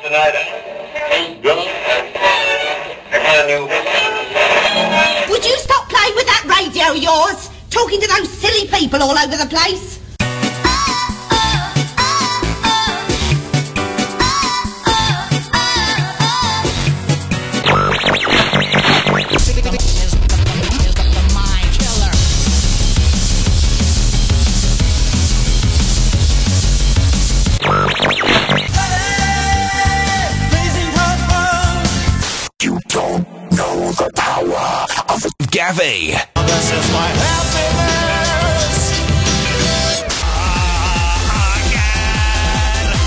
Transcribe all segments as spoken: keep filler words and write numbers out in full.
tonight, eh? Brother? I got a new... Would you stop playing with that radio of yours? Talking to those silly people all over the place? You don't know the power of Gavi. This is my happiness. Again.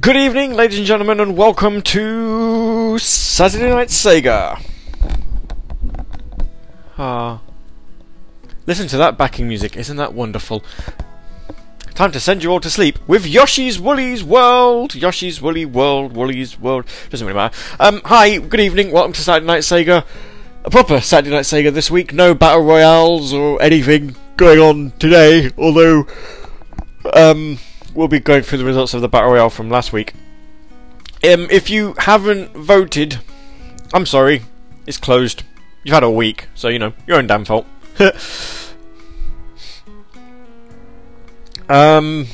Good evening, ladies and gentlemen, and welcome to Saturday Night Sega. Ah, listen to that backing music, isn't that wonderful? Time to send you all to sleep with Yoshi's Woolly's World. Yoshi's Woolly World, Woolly's World. Doesn't really matter. Um, hi, good evening, welcome to Saturday Night Sega. A proper Saturday Night Sega this week. No battle royales or anything going on today, although um, we'll be going through the results of the battle royale from last week. Um, if you haven't voted, I'm sorry, it's closed. You've had a week, so you know, your own damn fault. um.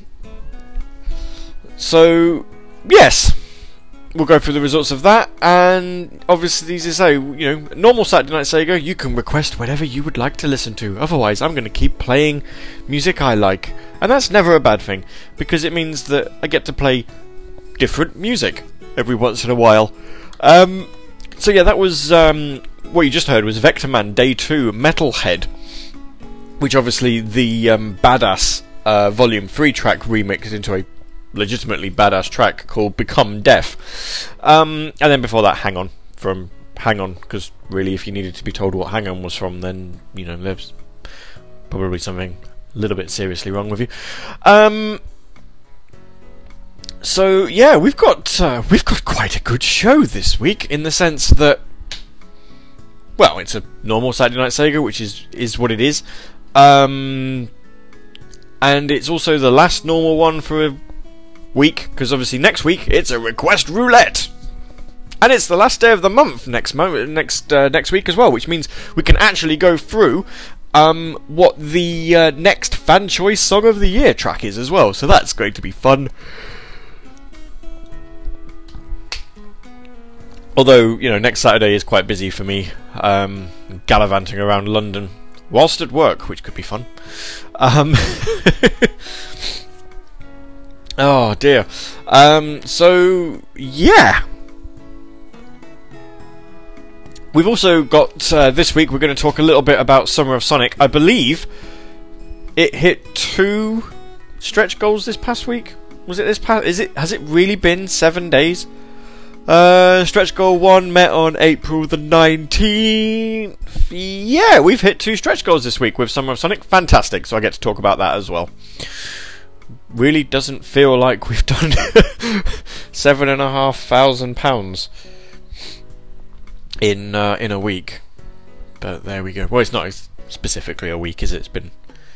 So yes, we'll go through the results of that, and obviously, as I say, you know, normal Saturday Night Sega, you can request whatever you would like to listen to. Otherwise, I'm going to keep playing music I like, and that's never a bad thing because it means that I get to play different music every once in a while. Um, so yeah, that was um, what you just heard was Vector Man Day Two Metalhead, which obviously the um, Badass uh, Volume Three track remixed into a legitimately badass track called Become Deaf. Um, and then before that, Hang On from Hang On, because really, if you needed to be told what Hang On was from, then you know there's probably something a little bit seriously wrong with you. Um, So yeah, we've got uh, we've got quite a good show this week in the sense that, well, it's a normal Saturday Night Sega, which is is what it is, um, and it's also the last normal one for a week because obviously next week it's a request roulette, and it's the last day of the month next mo- next uh, next week as well, which means we can actually go through um, what the uh, next fan choice song of the year track is as well. So that's going to be fun. Although, you know, next Saturday is quite busy for me, um, gallivanting around London whilst at work, which could be fun. Um, oh dear. Um, so, yeah. We've also got, uh, this week, we're going to talk a little bit about Summer of Sonic. I believe it hit two stretch goals this past week. Was it this past? Is it? Has it really been seven days? Uh, stretch goal one met on April the nineteenth. Yeah, we've hit two stretch goals this week with Summer of Sonic. Fantastic, so I get to talk about that as well. Really doesn't feel like we've done seven and a half thousand pounds in uh, in a week. But there we go. Well, it's not specifically a week, is it? It's been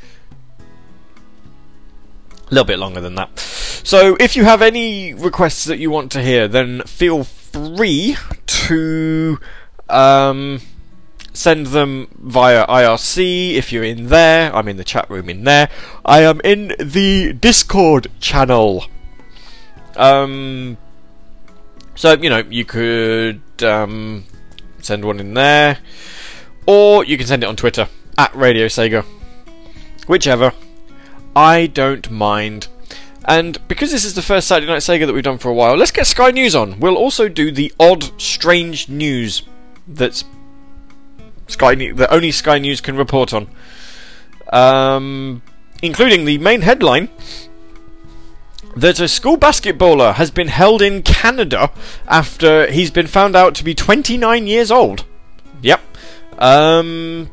a little bit longer than that. So if you have any requests that you want to hear, then feel free to um, send them via I R C if you're in there. I'm in the chat room in there. I am in the Discord channel. Um, so, you know, you could um, send one in there, or you can send it on Twitter, at Radio Sega. Whichever. I don't mind. And because this is the first Saturday Night Sega that we've done for a while, let's get Sky News on. We'll also do the odd, strange news that's Sky that only Sky News can report on, um, including the main headline that a school basketballer has been held in Canada after he's been found out to be twenty-nine years old. Yep. Um...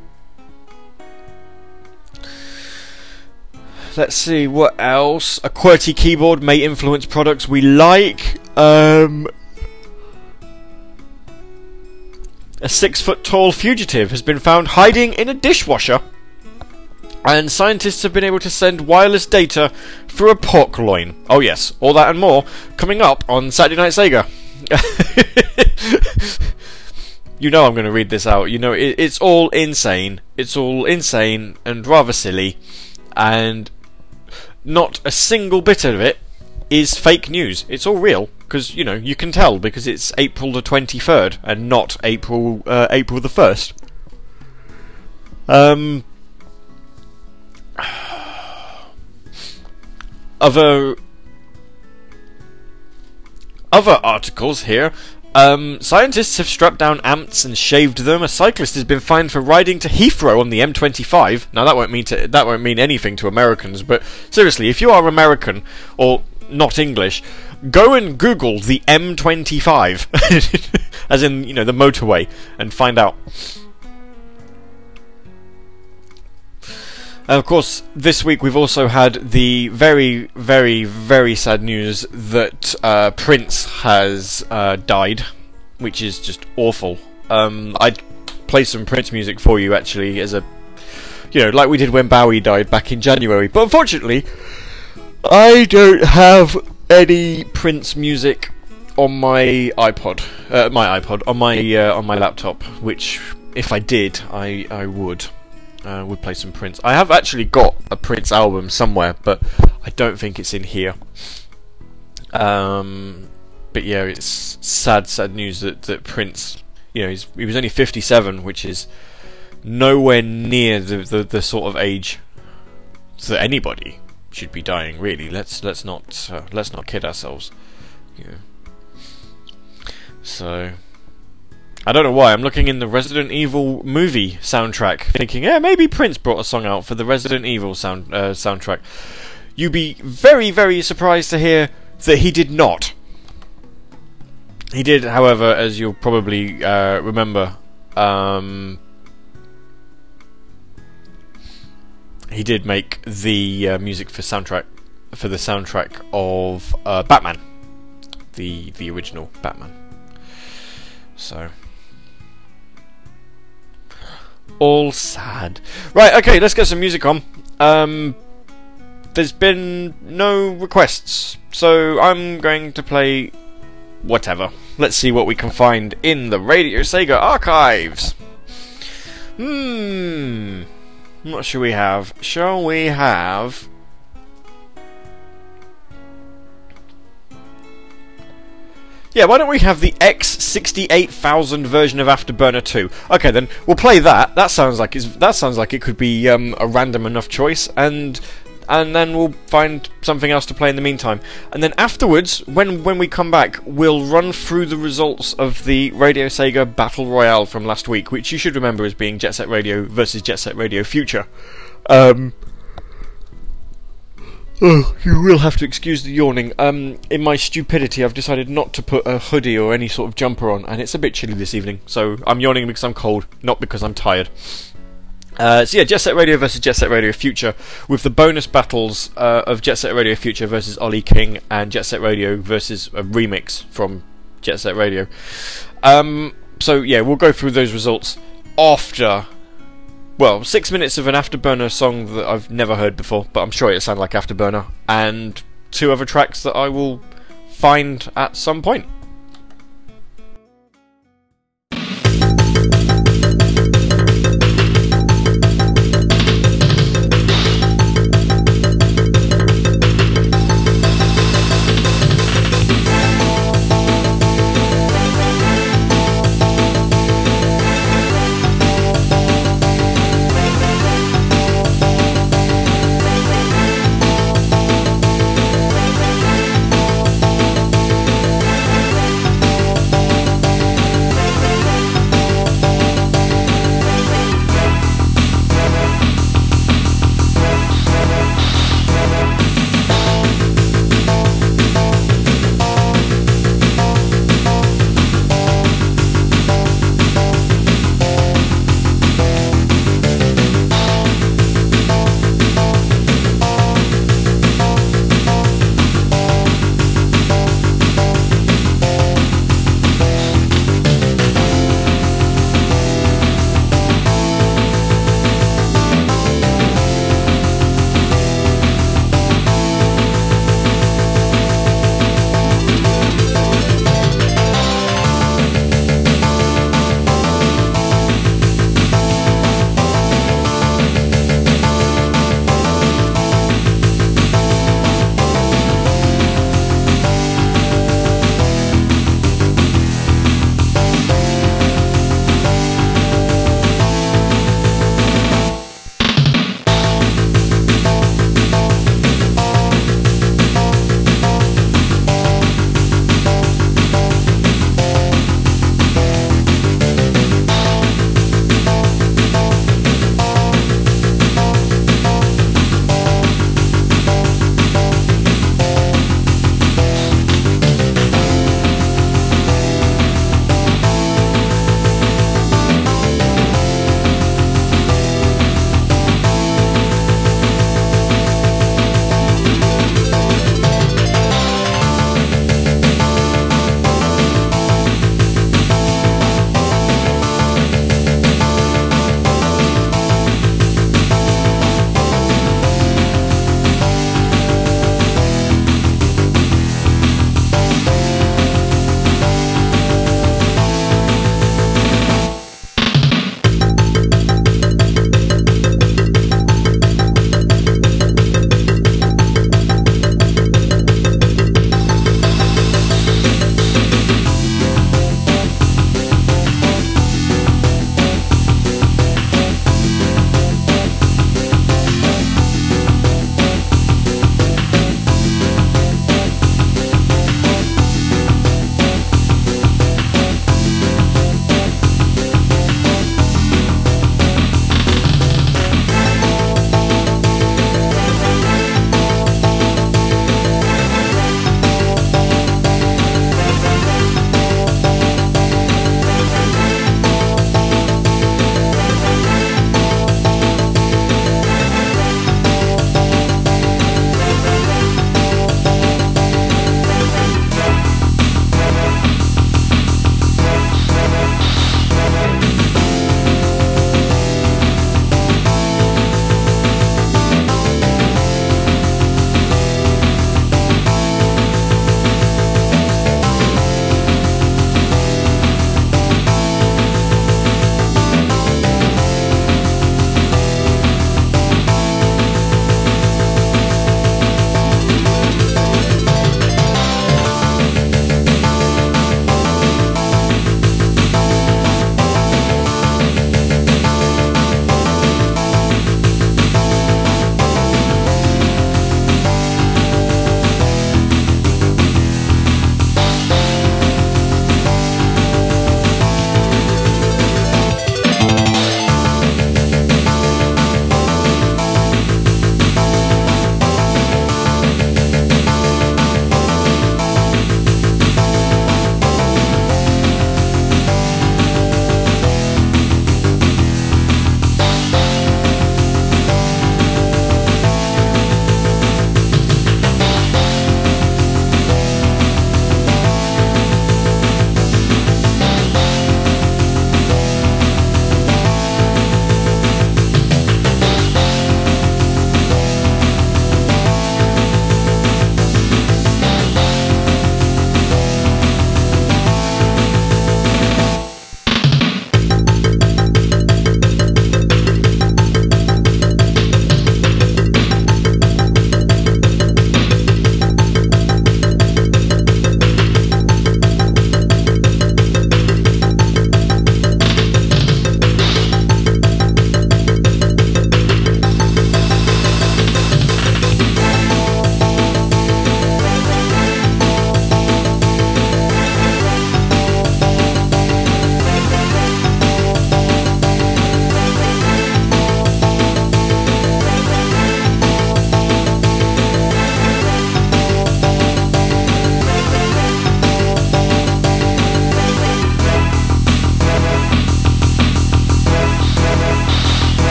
Let's see, what else? A QWERTY keyboard may influence products we like. Um, a six-foot-tall fugitive has been found hiding in a dishwasher. And scientists have been able to send wireless data through a pork loin. Oh yes, all that and more coming up on Saturday Night Sega. You know I'm going to read this out. You know, it, it's all insane. It's all insane and rather silly. And not a single bit of it is fake news. It's all real, because, you know, you can tell, because it's April the twenty-third, and not April uh, April the first. Um... Other... Other articles here. Um, scientists have struck down ants and shaved them. A cyclist has been fined for riding to Heathrow on the M twenty-five. Now that won't mean to, that won't mean anything to Americans, but seriously, if you are American or not English, go and Google the M twenty-five, as in, you know, the motorway, and find out. And of course, this week we've also had the very, very, very sad news that uh, Prince has uh, died, which is just awful. Um, I'd play some Prince music for you, actually, as a, you know, like we did when Bowie died back in January. But unfortunately, I don't have any Prince music on my iPod, uh, my iPod, on my uh, on my laptop. Which, if I did, I I would. Uh, would play some Prince. I have actually got a Prince album somewhere, but I don't think it's in here. Um, but yeah, it's sad, sad news that, that Prince, you know, he's, he was only fifty-seven, which is nowhere near the, the, the sort of age that anybody should be dying. Really, let's let's not uh, let's not kid ourselves. Yeah. So. I don't know why, I'm looking in the Resident Evil movie soundtrack, thinking, yeah, maybe Prince brought a song out for the Resident Evil sound uh, soundtrack. You'd be very, very surprised to hear that he did not. He did, however, as you'll probably uh, remember, um, he did make the uh, music for soundtrack for the soundtrack of uh, Batman, the the original Batman. So. All sad. Right, okay, let's get some music on. Um, there's been no requests, so I'm going to play whatever. Let's see what we can find in the Radio Sega archives. Hmm. What shall we have? Shall we have... Yeah, why don't we have the X sixty-eight thousand version of Afterburner two? Okay, then we'll play that. That sounds like it's, that sounds like it could be um, a random enough choice, and and then we'll find something else to play in the meantime. And then afterwards, when when we come back, we'll run through the results of the Radio Sega Battle Royale from last week, which you should remember as being Jet Set Radio versus Jet Set Radio Future. Um. Oh, you will have to excuse the yawning. Um, in my stupidity, I've decided not to put a hoodie or any sort of jumper on, and it's a bit chilly this evening, so I'm yawning because I'm cold, not because I'm tired. Uh, so yeah, Jet Set Radio versus Jet Set Radio Future, with the bonus battles uh, of Jet Set Radio Future versus Ollie King, and Jet Set Radio versus a remix from Jet Set Radio. Um, so yeah, we'll go through those results after... Well, six minutes of an Afterburner song that I've never heard before, but I'm sure it'll sound like Afterburner, and two other tracks that I will find at some point.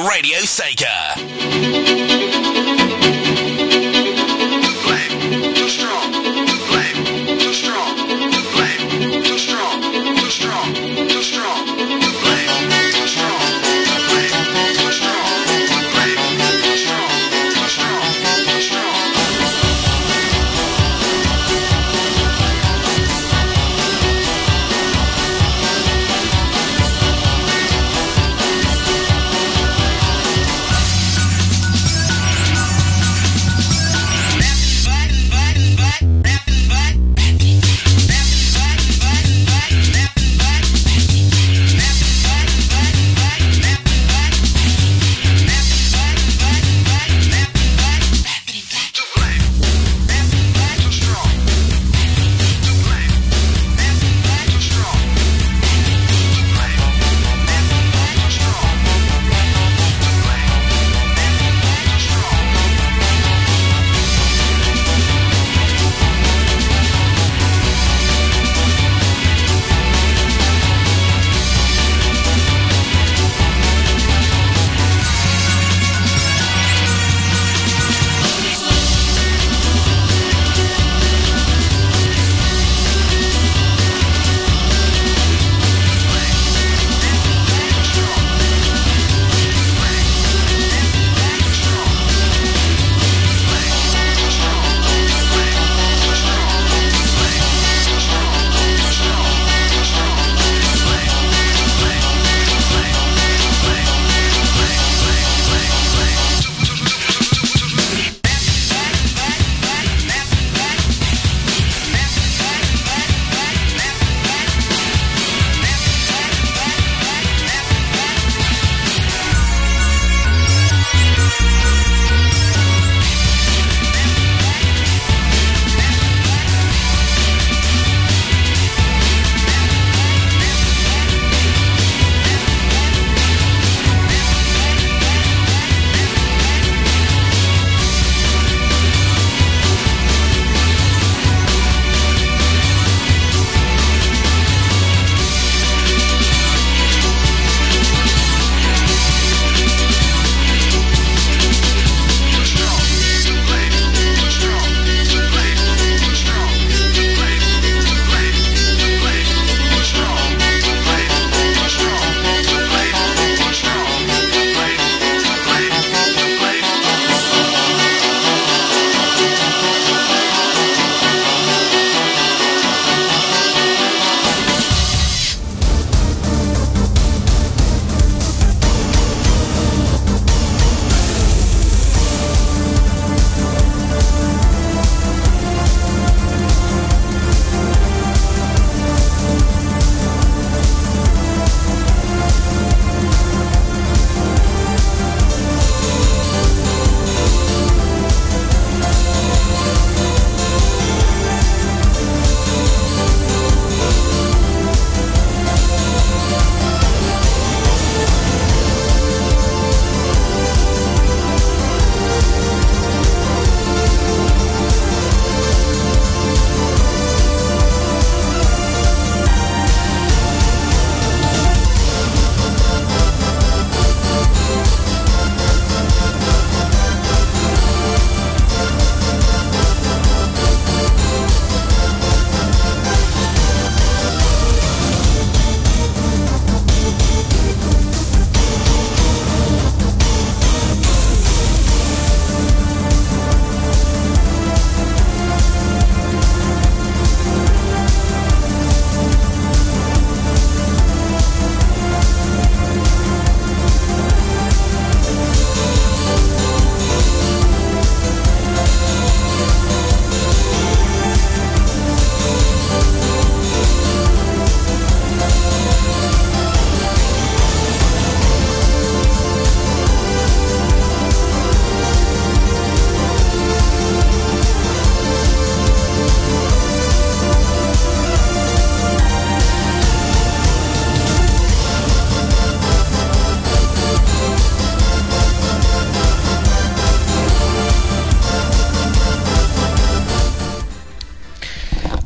Radio Sega. Blame, too strong. Blame, too strong. Blame, too strong. Too strong. Too strong. Blame, too strong. Blame, too strong. Blame, too strong. Too strong. Too strong.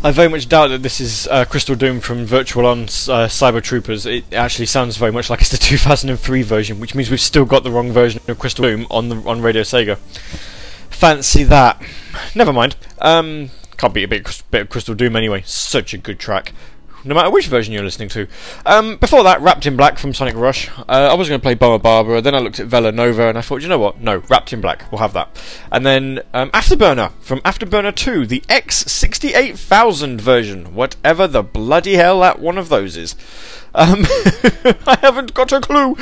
I very much doubt that this is uh, Crystal Doom from Virtual On uh, Cyber Troopers. It actually sounds very much like it's the two thousand three version, which means we've still got the wrong version of Crystal Doom on the on Radio Sega. Fancy that. Never mind. Um, can't beat a bit, bit of Crystal Doom anyway. Such a good track, no matter which version you're listening to. Um, before that, Wrapped in Black from Sonic Rush. Uh, I was going to play Bomber Barbara, then I looked at Vela Nova, and I thought, you know what? No, Wrapped in Black. We'll have that. And then um, Afterburner from Afterburner two, the X sixty-eight thousand version, whatever the bloody hell that one of those is. Um, I haven't got a clue.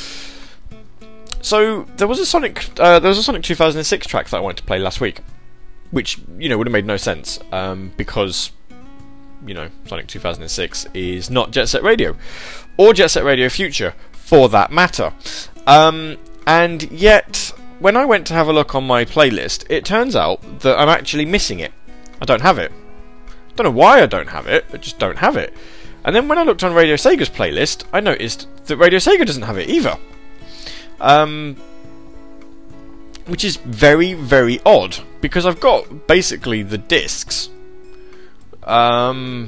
So there was a Sonic, uh, there was a Sonic two thousand six track that I wanted to play last week, which you know would have made no sense um, because. You know, Sonic two thousand six is not Jet Set Radio, or Jet Set Radio Future, for that matter. Um, and yet, when I went to have a look on my playlist, it turns out that I'm actually missing it. I don't have it. Don't know why I don't have it, I just don't have it. And then when I looked on Radio Sega's playlist, I noticed that Radio Sega doesn't have it either. Um, which is very, very odd, because I've got basically the discs. Um,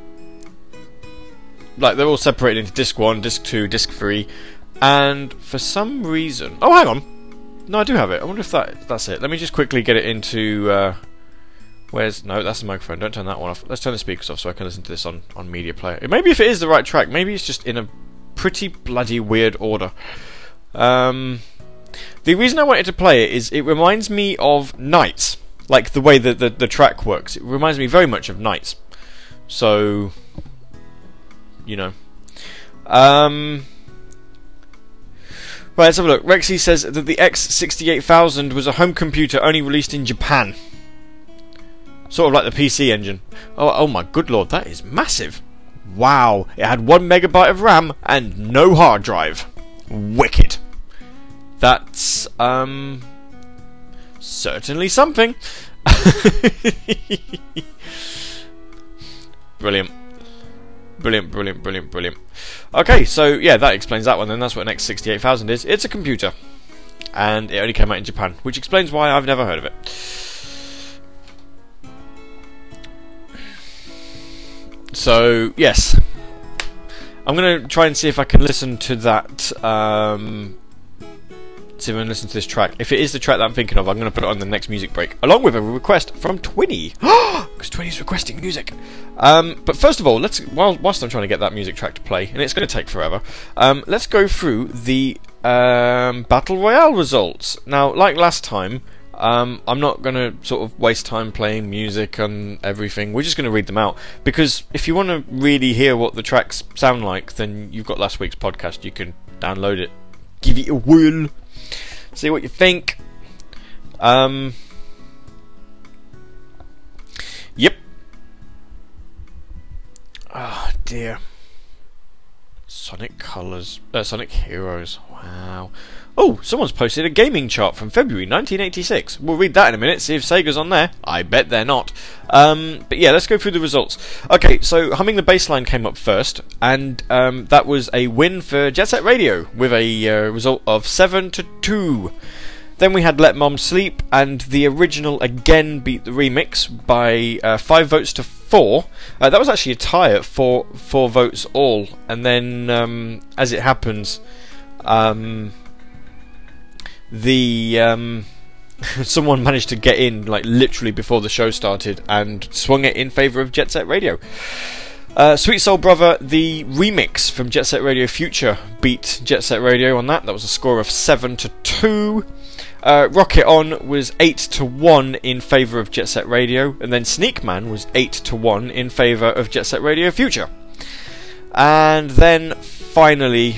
like they're all separated into disc one, disc two, disc three, and for some reason, oh hang on, no I do have it. I wonder if that that's it. Let me just quickly get it into. Uh, where's no? That's the microphone. Don't turn that one off. Let's turn the speakers off so I can listen to this on on media player. Maybe if it is the right track, maybe it's just in a pretty bloody weird order. Um, the reason I wanted to play it is it reminds me of Nights. Like the way that the, the track works, it reminds me very much of Nights. So, you know. Um, right, let's have a look. Rexy says that the X sixty-eight thousand was a home computer only released in Japan. Sort of like the P C Engine. Oh, oh my good lord, that is massive. Wow, it had one megabyte of RAM and no hard drive. Wicked. That's, um... certainly something. Brilliant. Brilliant, brilliant, brilliant, brilliant. Okay, so yeah, that explains that one then. That's what an X sixty-eight thousand is. It's a computer. And it only came out in Japan, which explains why I've never heard of it. So, yes. I'm going to try and see if I can listen to that... Um, see if I can listen to this track. If it is the track that I'm thinking of, I'm going to put it on the next music break, along with a request from Twinny, because Twinny's requesting music. Um, but first of all, let's while, whilst I'm trying to get that music track to play, and it's going to take forever, um, let's go through the um, Battle Royale results. Now, like last time, um, I'm not going to sort of waste time playing music and everything. We're just going to read them out, because if you want to really hear what the tracks sound like, then you've got last week's podcast. You can download it, give it a whirl. See what you think. Um. Yep. Oh dear. Sonic Colors. Uh, Sonic Heroes. Wow. Oh, someone's posted a gaming chart from February nineteen eighty-six. We'll read that in a minute, see if Sega's on there. I bet they're not. Um, but yeah, let's go through the results. Okay, so Humming the Bassline came up first, and um, that was a win for Jet Set Radio with a uh, result of seven to two. Then we had Let Mom Sleep, and the original again beat the remix by uh, five votes to four. Uh, that was actually a tie at four four votes all, and then um, as it happens, um, the um, someone managed to get in like literally before the show started and swung it in favour of Jet Set Radio. Uh, Sweet Soul Brother, the remix from Jet Set Radio Future, beat Jet Set Radio on that. That was a score of seven to two. Uh, Rocket On was eight to one in favour of Jet Set Radio, and then Sneak Man was eight to one in favour of Jet Set Radio Future. And then finally,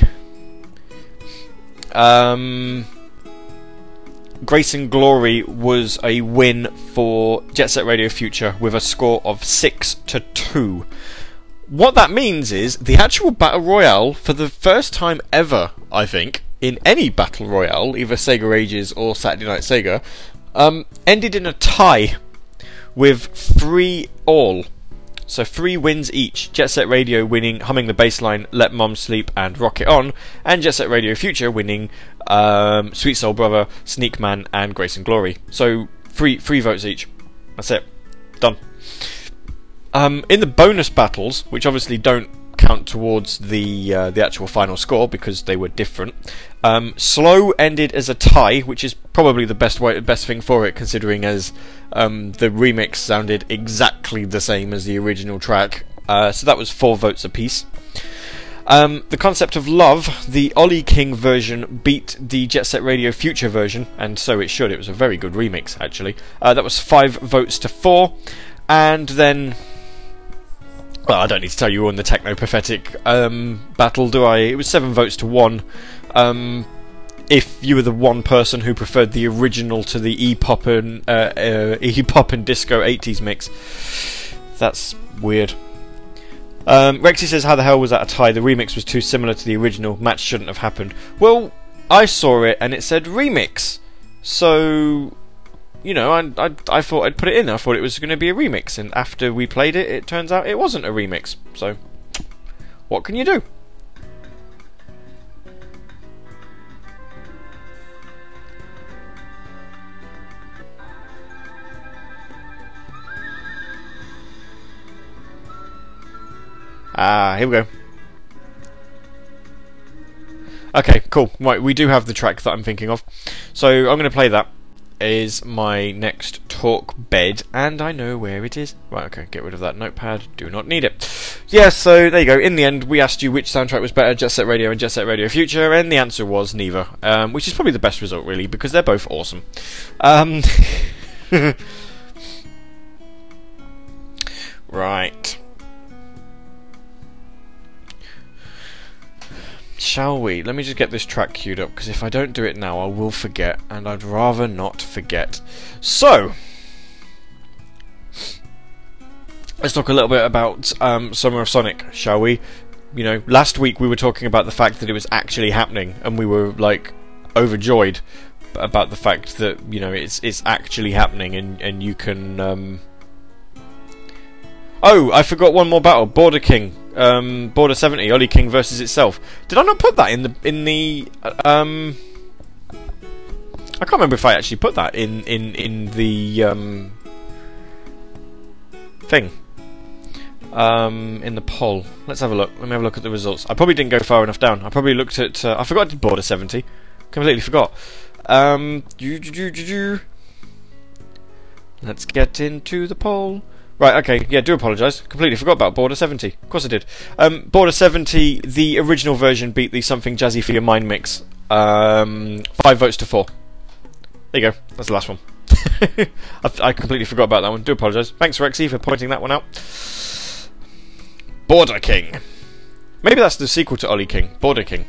um, Grace and Glory was a win for Jet Set Radio Future with a score of six to two. What that means is the actual Battle Royale, for the first time ever, I think, in any Battle Royale, either Sega Ages or Saturday Night Sega, um, ended in a tie with three all. So three wins each. Jet Set Radio winning Humming the Bassline, Let Mom Sleep and Rocket On, and Jet Set Radio Future winning um, Sweet Soul Brother, Sneak Man and Grace and Glory. So three, three votes each. That's it. Done. Um, in the bonus battles, which obviously don't count towards the uh, the actual final score because they were different, um, Slow ended as a tie, which is probably the best way, best thing for it, considering as um, the remix sounded exactly the same as the original track. Uh, so that was four votes apiece. Um, the Concept of Love, the Ollie King version beat the Jet Set Radio Future version, and so it should. It was a very good remix, actually. Uh, that was five votes to four, and then, well, I don't need to tell you on the Techno Pathetic um, battle, do I? It was seven votes to one. Um, if you were the one person who preferred the original to the E-pop and uh, uh, E-pop and disco eighties mix, that's weird. Um, Rexy says, how the hell was that a tie? The remix was too similar to the original. Match shouldn't have happened. Well, I saw it and it said remix. So, you know, I, I, I thought I'd put it in. I thought it was going to be a remix. And after we played it, it turns out it wasn't a remix. So, what can you do? Ah, here we go. Okay, cool. Right, we do have the track that I'm thinking of. So I'm going to play that. Is my next talk bed, and I know where it is. Right, okay, get rid of that notepad. Do not need it. Yeah, so there you go. In the end, we asked you which soundtrack was better, Jet Set Radio and Jet Set Radio Future, and the answer was neither. Um, which is probably the best result, really, because they're both awesome. Um, right. Shall we? Let me just get this track queued up, because if I don't do it now, I will forget, and I'd rather not forget. So, let's talk a little bit about um, Summer of Sonic, shall we? You know, last week we were talking about the fact that it was actually happening, and we were, like, overjoyed about the fact that, you know, it's it's actually happening, and, and you can... Um... Oh, I forgot one more battle, Border King. Um, Border seventy, Ollie King versus itself. Did I not put that in the in the um? I can't remember if I actually put that in in in the um thing. Um, in the poll. Let's have a look. Let me have a look at the results. I probably didn't go far enough down. I probably looked at. Uh, I forgot I did Border seventy. Completely forgot. Um, let's get into the poll. Right, okay, yeah, do apologise. Completely forgot about Border seventy. Of course I did. Um, Border seventy, the original version beat the Something Jazzy for Your Mind mix. Um, five votes to four. There you go. That's the last one. I, I completely forgot about that one. Do apologise. Thanks, Rexy, for pointing that one out. Border King. Maybe that's the sequel to Ollie King. Border King.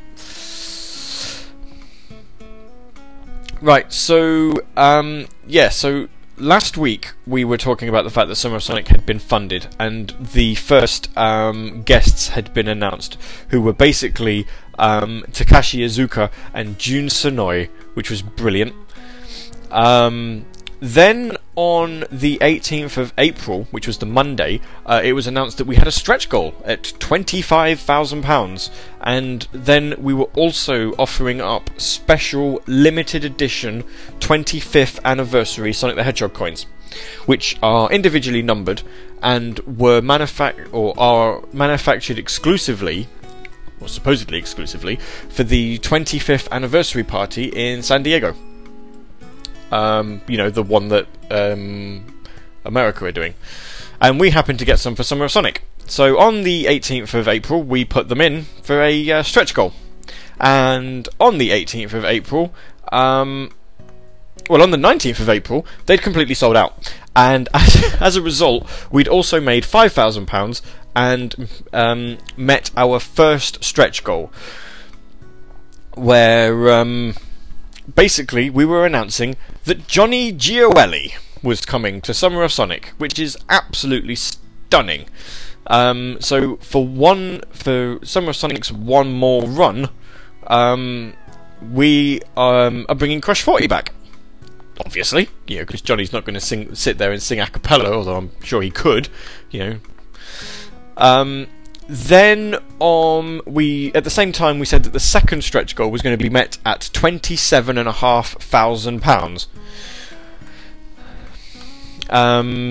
Right, so, um, yeah, so... last week we were talking about the fact that Summer of Sonic had been funded, and the first um, guests had been announced, who were basically um, Takashi Iizuka and Jun Sonoi, which was brilliant. Um, then on the eighteenth of April, which was the Monday, uh, it was announced that we had a stretch goal at twenty-five thousand pounds, and then we were also offering up special limited edition twenty-fifth anniversary Sonic the Hedgehog coins, which are individually numbered and were manufac- or are manufactured exclusively, or supposedly exclusively, for the twenty-fifth anniversary party in San Diego. Um, you know, the one that um, America are doing. And we happened to get some for Summer of Sonic. So on the eighteenth of April, we put them in for a uh, stretch goal. And on the eighteenth of April, um, well, on the nineteenth of April, they'd completely sold out. And as, as a result, we'd also made five thousand pounds and um, met our first stretch goal. Where... Um, Basically, we were announcing that Johnny Gioeli was coming to Summer of Sonic, which is absolutely stunning. Um, so for one, for Summer of Sonic's one more run, um, we um, are bringing Crush forty back. Obviously, you know, because Johnny's not going to sing, sit there and sing a cappella, although I'm sure he could, you know. Um. Then, um, we at the same time we said that the second stretch goal was going to be met at twenty-seven and a half thousand pounds. Um,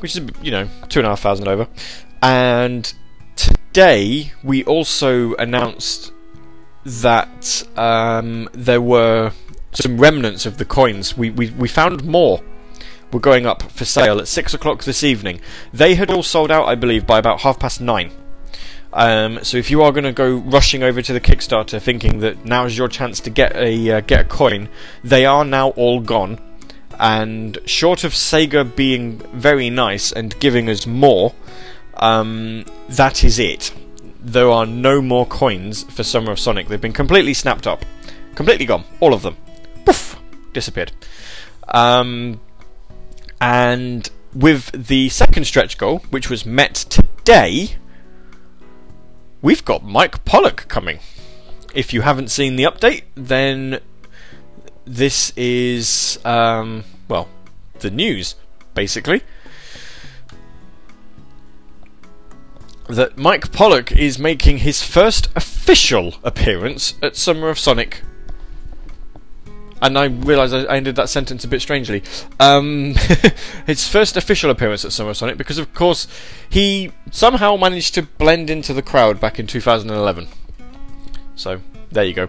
which is, you know, two and a half thousand over. And today we also announced that um, there were some remnants of the coins. We, we we found more. Were going up for sale at six o'clock this evening. They had all sold out, I believe, by about half past nine. Um, so if you are going to go rushing over to the Kickstarter, thinking that now's your chance to get a uh, get a coin, they are now all gone. And short of Sega being very nice and giving us more, um, that is it. There are no more coins for Summer of Sonic. They've been completely snapped up, completely gone, all of them. Poof, disappeared. Um. And with the second stretch goal, which was met today, we've got Mike Pollock coming. If you haven't seen the update, then this is, um, well, the news, basically. That Mike Pollock is making his first official appearance at Summer of Sonic. And I realise I ended that sentence a bit strangely. Um, his first official appearance at Summer of Sonic, because of course he somehow managed to blend into the crowd back in two thousand eleven. So there you go.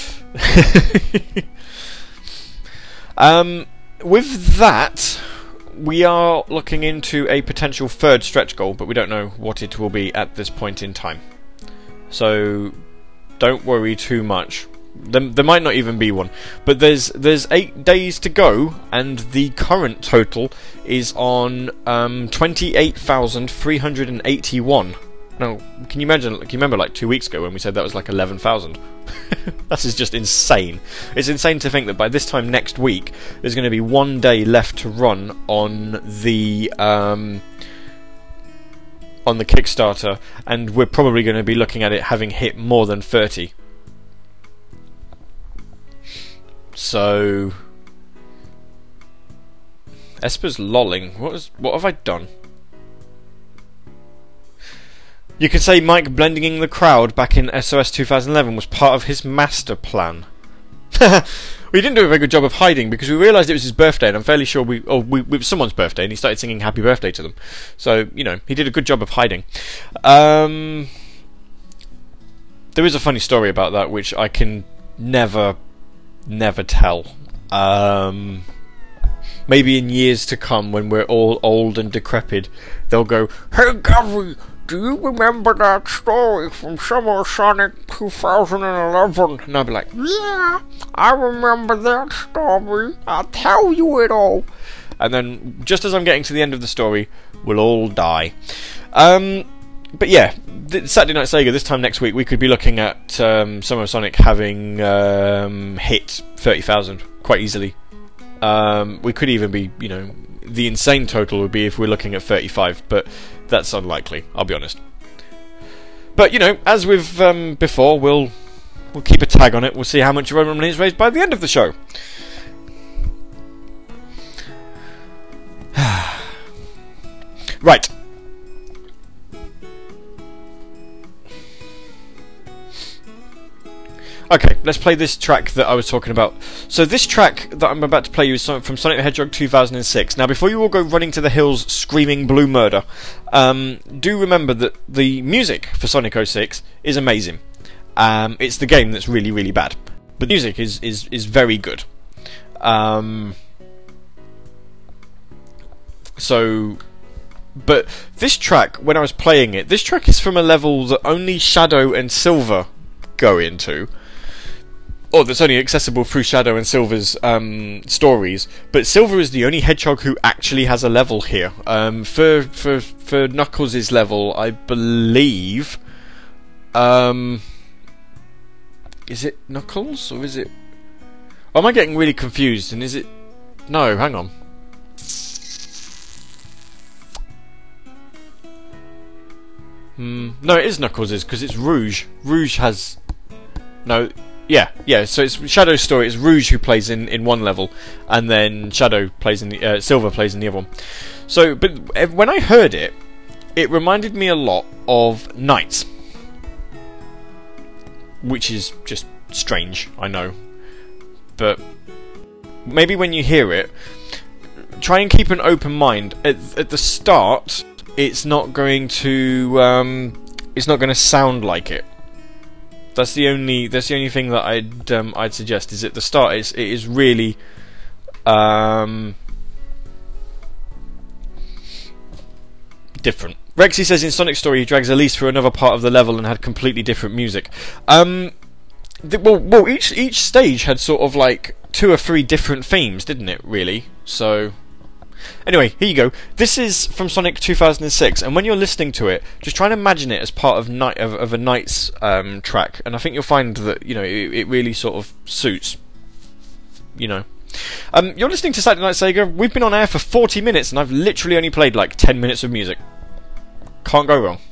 um, with that, we are looking into a potential third stretch goal, but we don't know what it will be at this point in time. So don't worry too much. There, there might not even be one, but there's there's eight days to go, and the current total is on um, twenty-eight thousand three hundred eighty-one. Now, can you imagine? Can you remember like two weeks ago when we said that was like eleven thousand? That is just insane. It's insane to think that by this time next week, there's going to be one day left to run on the um, on the Kickstarter, and we're probably going to be looking at it having hit more than thirty. So, Esper's lolling. What is? What have I done? You could say Mike blending in the crowd back in S O S twenty eleven was part of his master plan. We didn't do a very good job of hiding because we realised it was his birthday, and I'm fairly sure we, oh, we, it was someone's birthday, and he started singing "Happy Birthday" to them. So, you know, he did a good job of hiding. Um, there is a funny story about that, which I can never. Never tell. Um, maybe in years to come, when we're all old and decrepit, they'll go, "Hey Gavin, do you remember that story from Summer of Sonic two thousand eleven? And I'll be like, "Yeah, I remember that story. I'll tell you it all." And then, just as I'm getting to the end of the story, we'll all die. Um... But yeah, Saturday Night Sega, this time next week, we could be looking at um, Summer of Sonic having um, hit thirty thousand quite easily. Um, we could even be, you know, the insane total would be if we're looking at thirty-five, but that's unlikely, I'll be honest. But, you know, as with um, before, we'll we'll keep a tag on it. We'll see how much money is raised by the end of the show. Right. Okay, let's play this track that I was talking about. So this track that I'm about to play you is from Sonic the Hedgehog two thousand six. Now, before you all go running to the hills screaming Blue Murder, um, do remember that the music for Sonic oh six is amazing. Um, it's the game that's really, really bad. But the music is, is, is very good. Um, so... But this track, when I was playing it, this track is from a level that only Shadow and Silver go into. Or that's only accessible through Shadow and Silver's um, stories. But Silver is the only hedgehog who actually has a level here. Um, for for for Knuckles' level, I believe. Um, is it Knuckles or is it? Or am I getting really confused? And is it? No, hang on. Hmm. No, it is Knuckles' because it's Rouge. Rouge has no. Yeah, yeah. So it's Shadow's story. It's Rouge who plays in, in one level, and then Shadow plays in the uh, Silver plays in the other one. So, but when I heard it, it reminded me a lot of Knights, which is just strange, I know. But maybe when you hear it, try and keep an open mind. At, at the start, it's not going to um, it's not going to sound like it. That's the only that's the only thing that I'd um, I'd suggest is at the start. It's, it is really um, different. Rexy says in Sonic Story he drags Elise through another part of the level and had completely different music. Um, the, well, well, each each stage had sort of like two or three different themes, didn't it? Really. So, anyway, here you go. This is from Sonic two thousand six, and when you're listening to it, just try and imagine it as part of night of, of a Night's um, track, and I think you'll find that you know it, it really sort of suits. You know. Um, you're listening to Saturday Night Sega. We've been on air for forty minutes, and I've literally only played like ten minutes of music. Can't go wrong.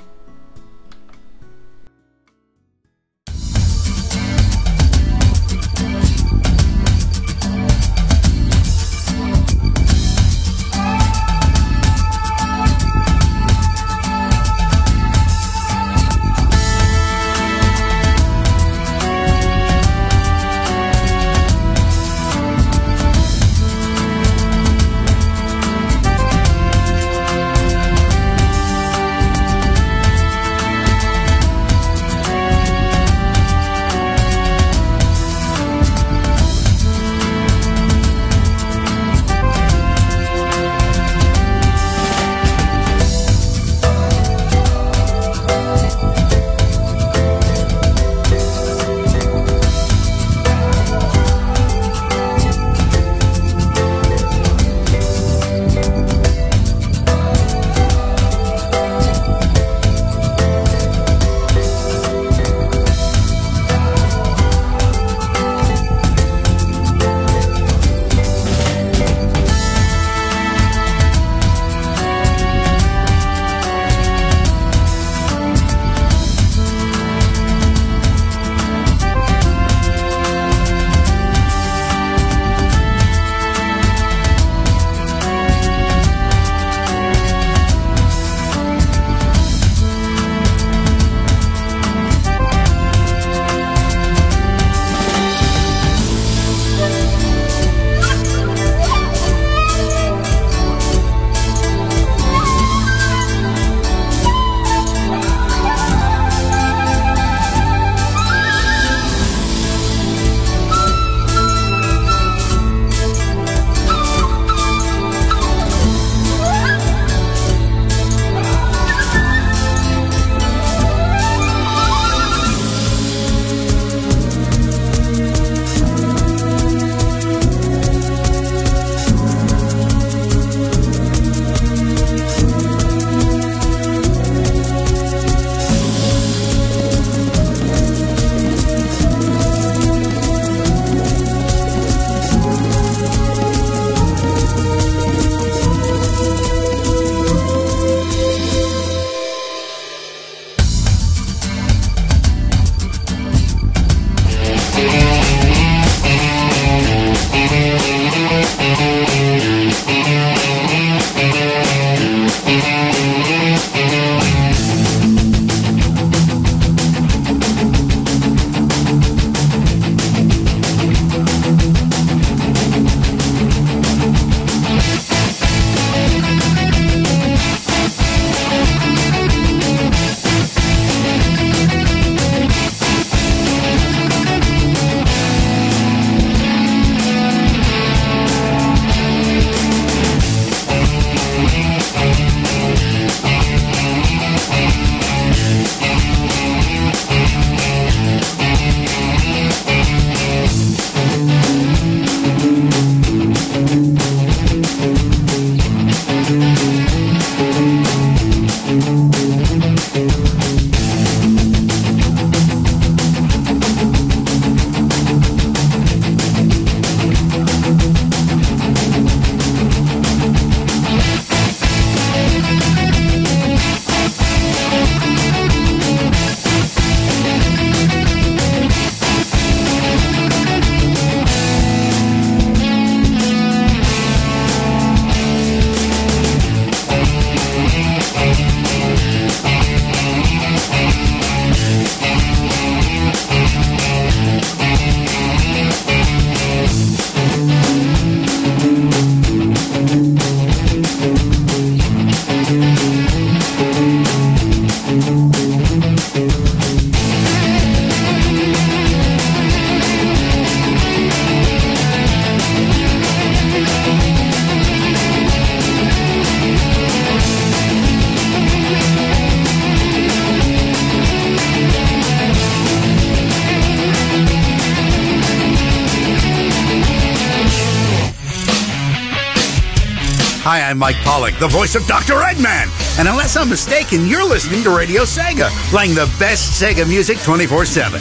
Hi, I'm Mike Pollock, the voice of Doctor Eggman. And unless I'm mistaken, you're listening to Radio Sega, playing the best Sega music twenty-four seven.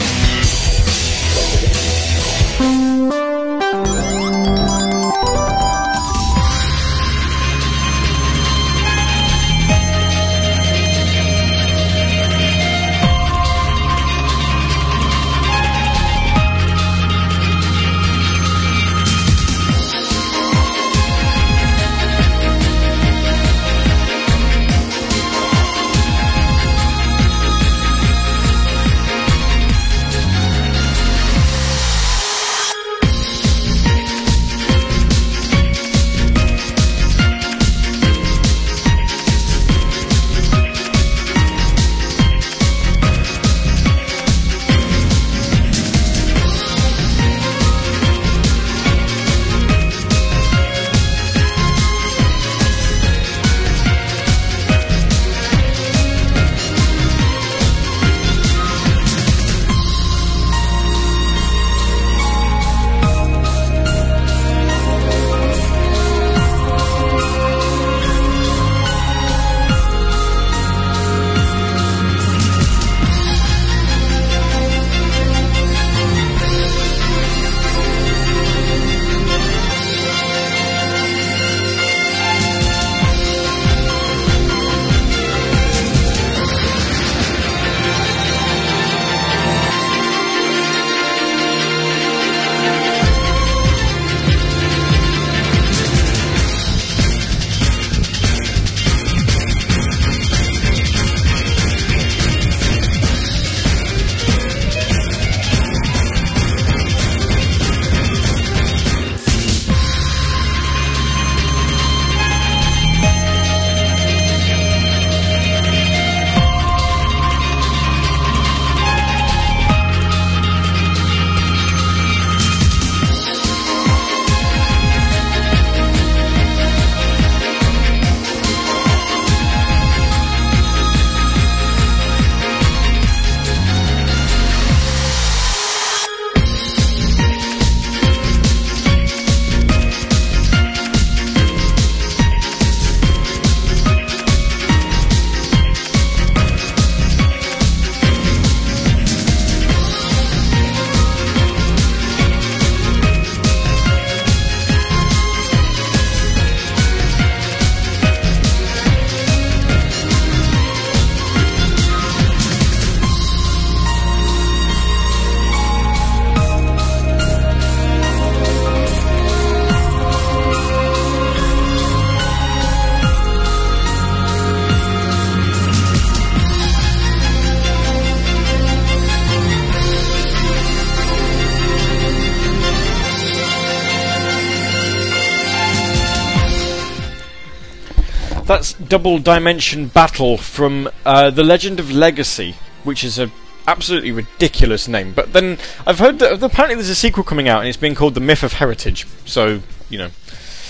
That's Double Dimension Battle from uh, The Legend of Legacy, which is a absolutely ridiculous name. But then I've heard that apparently there's a sequel coming out and it's being called The Myth of Heritage. So, you know,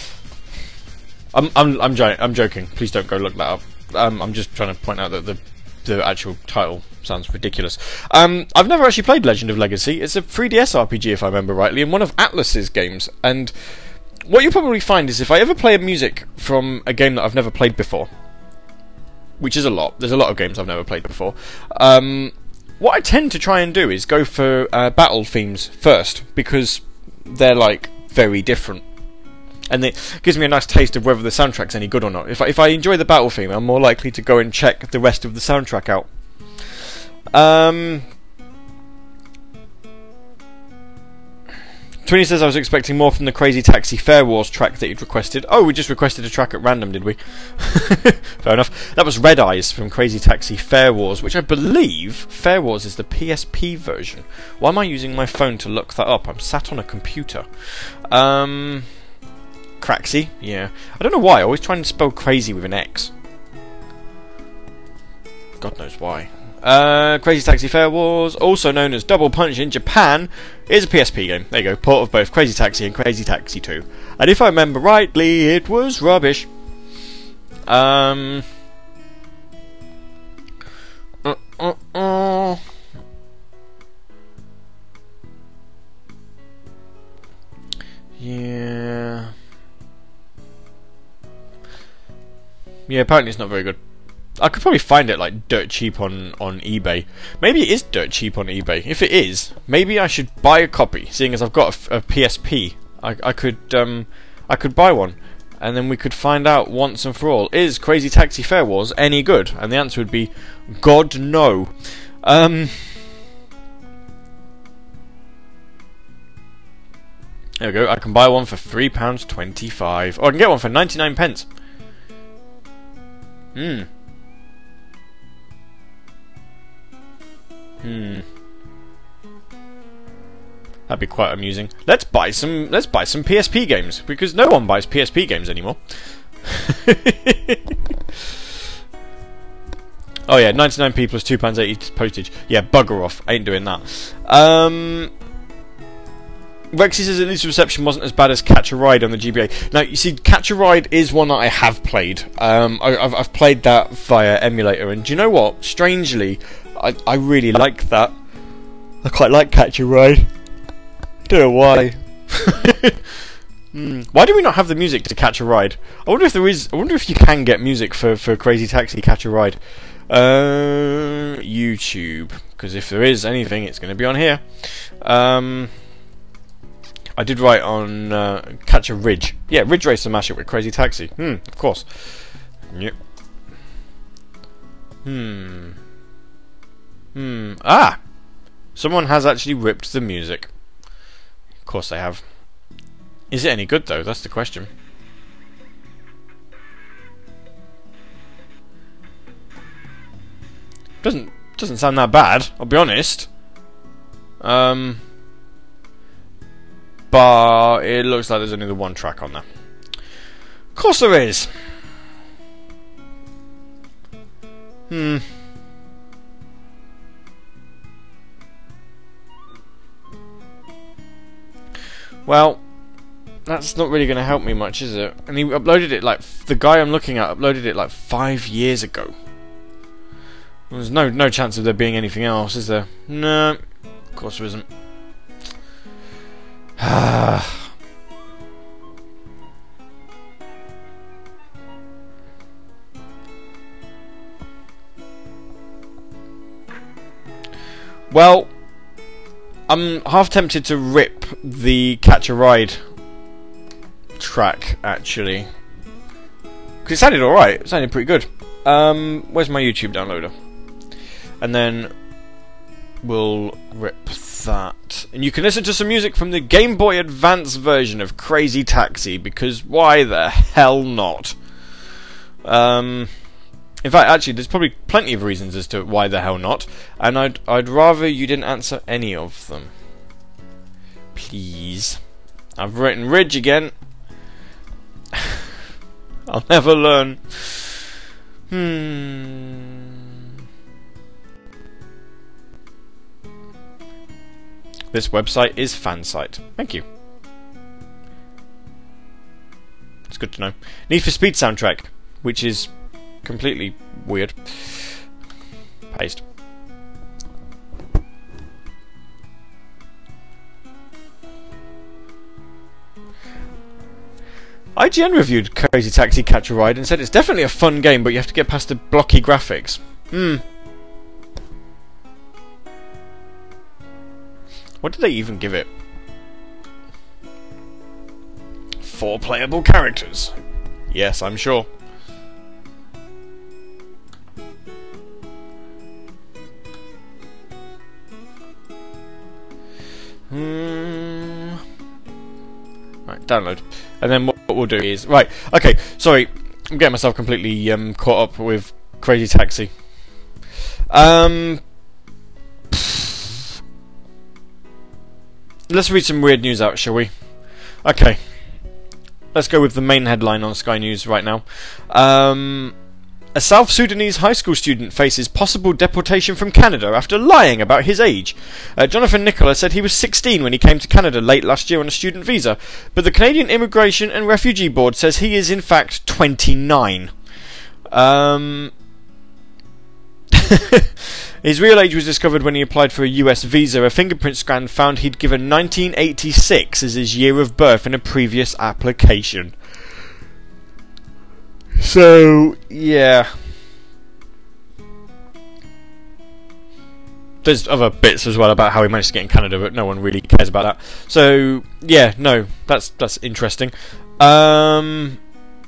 I'm I'm I'm, jo- I'm joking. Please don't go look that up. Um, I'm just trying to point out that the the actual title sounds ridiculous. Um, I've never actually played Legend of Legacy. It's a three D S R P G, if I remember rightly, and one of Atlus's games. And what you'll probably find is if I ever play a music from a game that I've never played before, which is a lot, there's a lot of games I've never played before, um, what I tend to try and do is go for uh, battle themes first, because they're like very different. And it gives me a nice taste of whether the soundtrack's any good or not. If I, if I enjoy the battle theme, I'm more likely to go and check the rest of the soundtrack out. Um, Twinny says I was expecting more from the Crazy Taxi Fair Wars track that you'd requested. Oh, we just requested a track at random, did we? Fair enough. That was Red Eyes from Crazy Taxi Fair Wars, which I believe Fair Wars is the P S P version. Why am I using my phone to look that up? I'm sat on a computer. Um... Craxy, yeah. I don't know why, I always try and spell crazy with an X. God knows why. Uh, Crazy Taxi Fair Wars, also known as Double Punch in Japan, is a P S P game. There you go, port of both Crazy Taxi and Crazy Taxi two. And if I remember rightly, it was rubbish. Um... Uh, uh, uh. Yeah... Yeah, apparently it's not very good. I could probably find it like dirt cheap on, on eBay. Maybe it is dirt cheap on eBay. If it is, maybe I should buy a copy. Seeing as I've got a, a P S P, I, I could um, I could buy one, and then we could find out once and for all: is Crazy Taxi Fair Wars any good? And the answer would be, God no. Um, there we go. I can buy one for three pounds twenty-five, or I can get one for ninety-nine pence. Hmm. Hmm. That'd be quite amusing. Let's buy some. Let's buy some P S P games, because no one buys P S P games anymore. Oh yeah, ninety-nine p plus two pounds eighty postage. Yeah, bugger off. Ain't doing that. Um, Rexy says at least reception wasn't as bad as Catch a Ride on the G B A. Now you see, Catch a Ride is one that I have played. Um, I, I've I've played that via emulator, and do you know what? Strangely, I I really like that. I quite like Catch a Ride. Don't know why. mm. Why do we not have the music to Catch a Ride? I wonder if there is. I wonder if you can get music for for Crazy Taxi Catch a Ride. Uh, YouTube, because if there is anything, it's going to be on here. Um, I did write on uh, Catch a Ridge. Yeah, Ridge Racer mashup with Crazy Taxi. Hmm, of course. Yep. Hmm. Hmm. Ah! Someone has actually ripped the music. Of course they have. Is it any good though? That's the question. Doesn't doesn't sound that bad, I'll be honest. Um But it looks like there's only the one track on there. Of course there is. Hmm. Well, that's not really going to help me much, is it? And he uploaded it like the guy I'm looking at uploaded it like five years ago. There's no no chance of there being anything else, is there? No, of course there isn't. Well, I'm half tempted to rip the Catch a Ride track, actually, because it sounded alright. It sounded pretty good. Um, where's my YouTube downloader? And then we'll rip that. And you can listen to some music from the Game Boy Advance version of Crazy Taxi, because why the hell not? Um, in fact, actually, there's probably plenty of reasons as to why the hell not, and I'd I'd rather you didn't answer any of them. Please. I've written Ridge again. I'll never learn. Hmm. This website is Fansite. Thank you. It's good to know. Need for Speed soundtrack, which is completely weird. Paste. I G N reviewed Crazy Taxi Catch a Ride and said it's definitely a fun game, but you have to get past the blocky graphics. Hmm. What did they even give it? Four playable characters. Yes, I'm sure. Hmm. Right, download. And then what we'll do is... Right, okay, sorry. I'm getting myself completely um, caught up with Crazy Taxi. Um... Let's read some weird news out, shall we? Okay. Let's go with the main headline on Sky News right now. Um, a South Sudanese high school student faces possible deportation from Canada after lying about his age. Uh, Jonathan Nicola said he was sixteen when he came to Canada late last year on a student visa, but the Canadian Immigration and Refugee Board says he is in fact twenty-nine. Um... His real age was discovered when he applied for a U S visa. A fingerprint scan found he'd given nineteen eighty-six as his year of birth in a previous application. So, yeah. There's other bits as well about how he managed to get in Canada, but no one really cares about that. So, yeah, no, that's that's interesting. Um,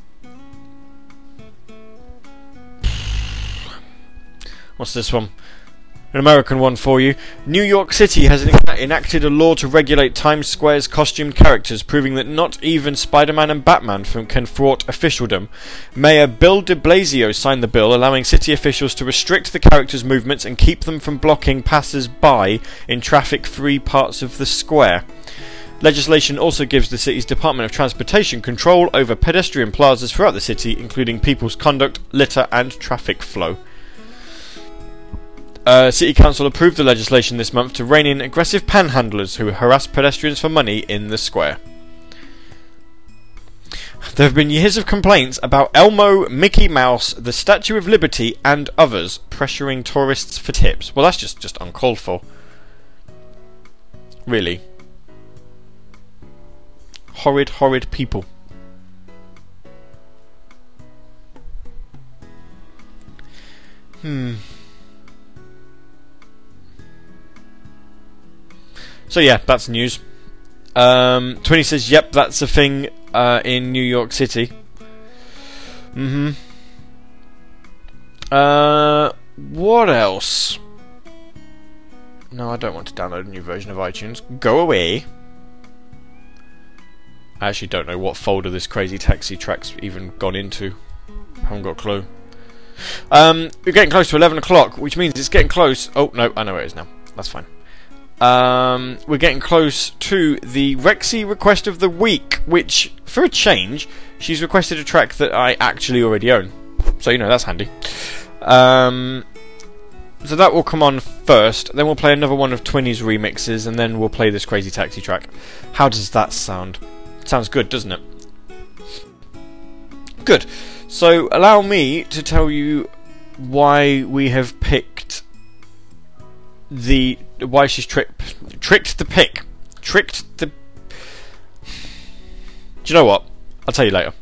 what's this one? An American one for you. New York City has enacted a law to regulate Times Square's costumed characters, proving that not even Spider-Man and Batman can thwart officialdom. Mayor Bill de Blasio signed the bill, allowing city officials to restrict the characters' movements and keep them from blocking passers-by in traffic-free parts of the square. Legislation also gives the city's Department of Transportation control over pedestrian plazas throughout the city, including people's conduct, litter, and traffic flow. Uh, City Council approved the legislation this month to rein in aggressive panhandlers who harass pedestrians for money in the square. There have been years of complaints about Elmo, Mickey Mouse, the Statue of Liberty, and others pressuring tourists for tips. Well, that's just, just uncalled for. Really. Horrid, horrid people. Hmm. So yeah, that's news. Um, Twinny says, yep, that's a thing uh, in New York City. Mm-hmm. Uh, what else? No, I don't want to download a new version of iTunes. Go away. I actually don't know what folder this Crazy Taxi track's even gone into. Haven't got a clue. Um, we're getting close to eleven o'clock, which means it's getting close. Oh, no, I know where it is now. That's fine. Um, we're getting close to the Rexy request of the week, which, for a change, she's requested a track that I actually already own. So, you know, that's handy. Um, so that will come on first, then we'll play another one of Twinny's remixes, and then we'll play this Crazy Taxi track. How does that sound? Sounds good, doesn't it? Good. So, allow me to tell you why we have picked the... why she's tricked tricked the pick. Tricked the... Do you know what? I'll tell you later.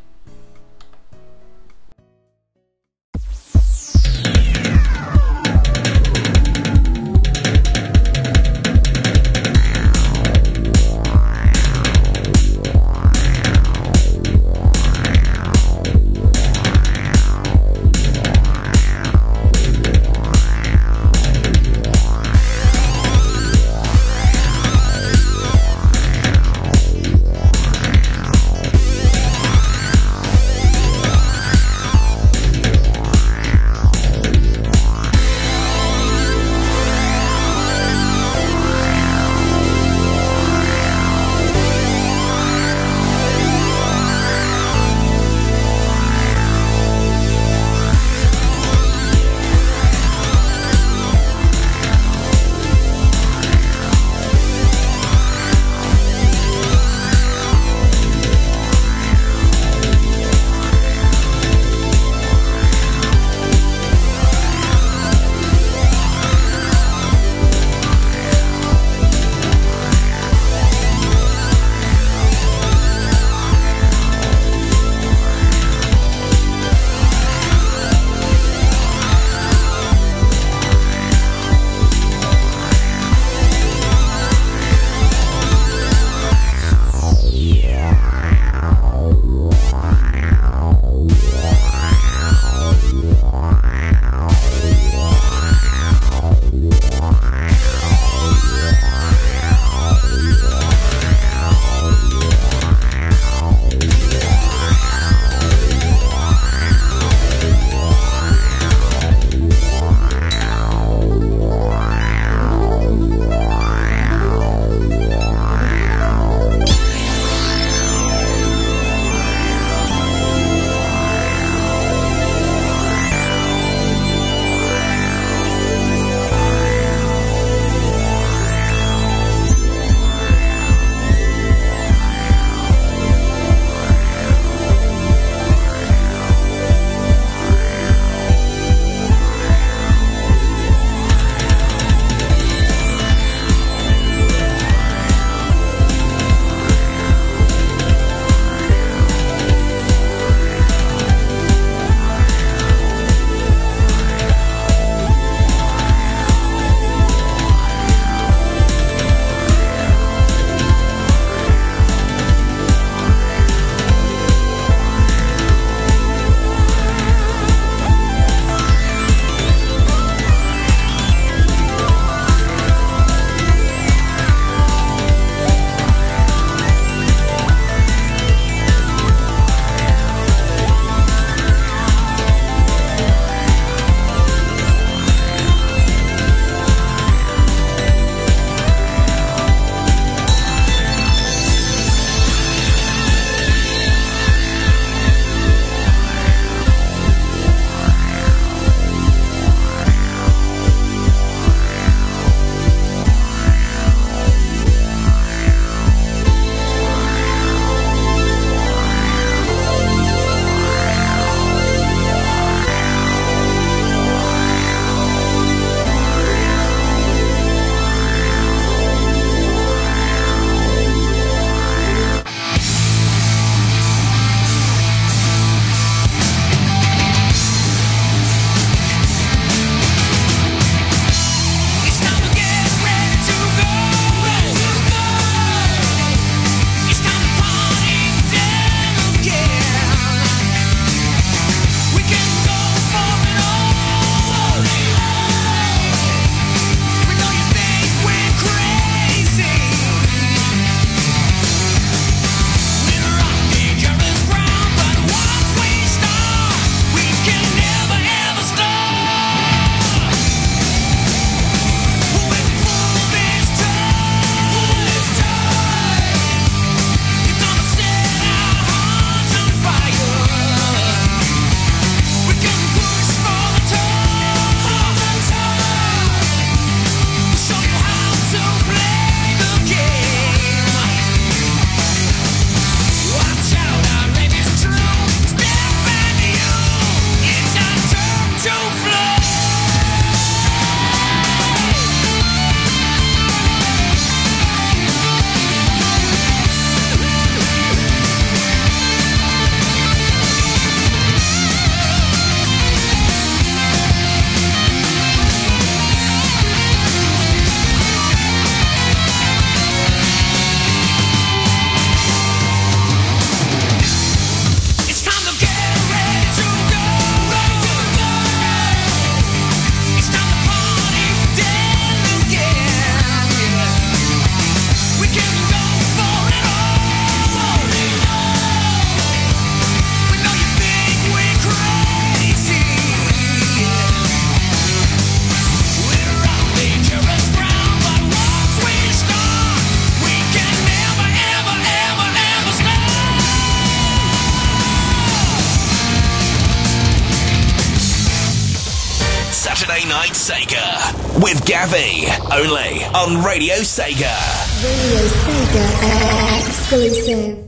Saturday Night Sega with Gavi, only on Radio Sega. Radio Sega exclusive.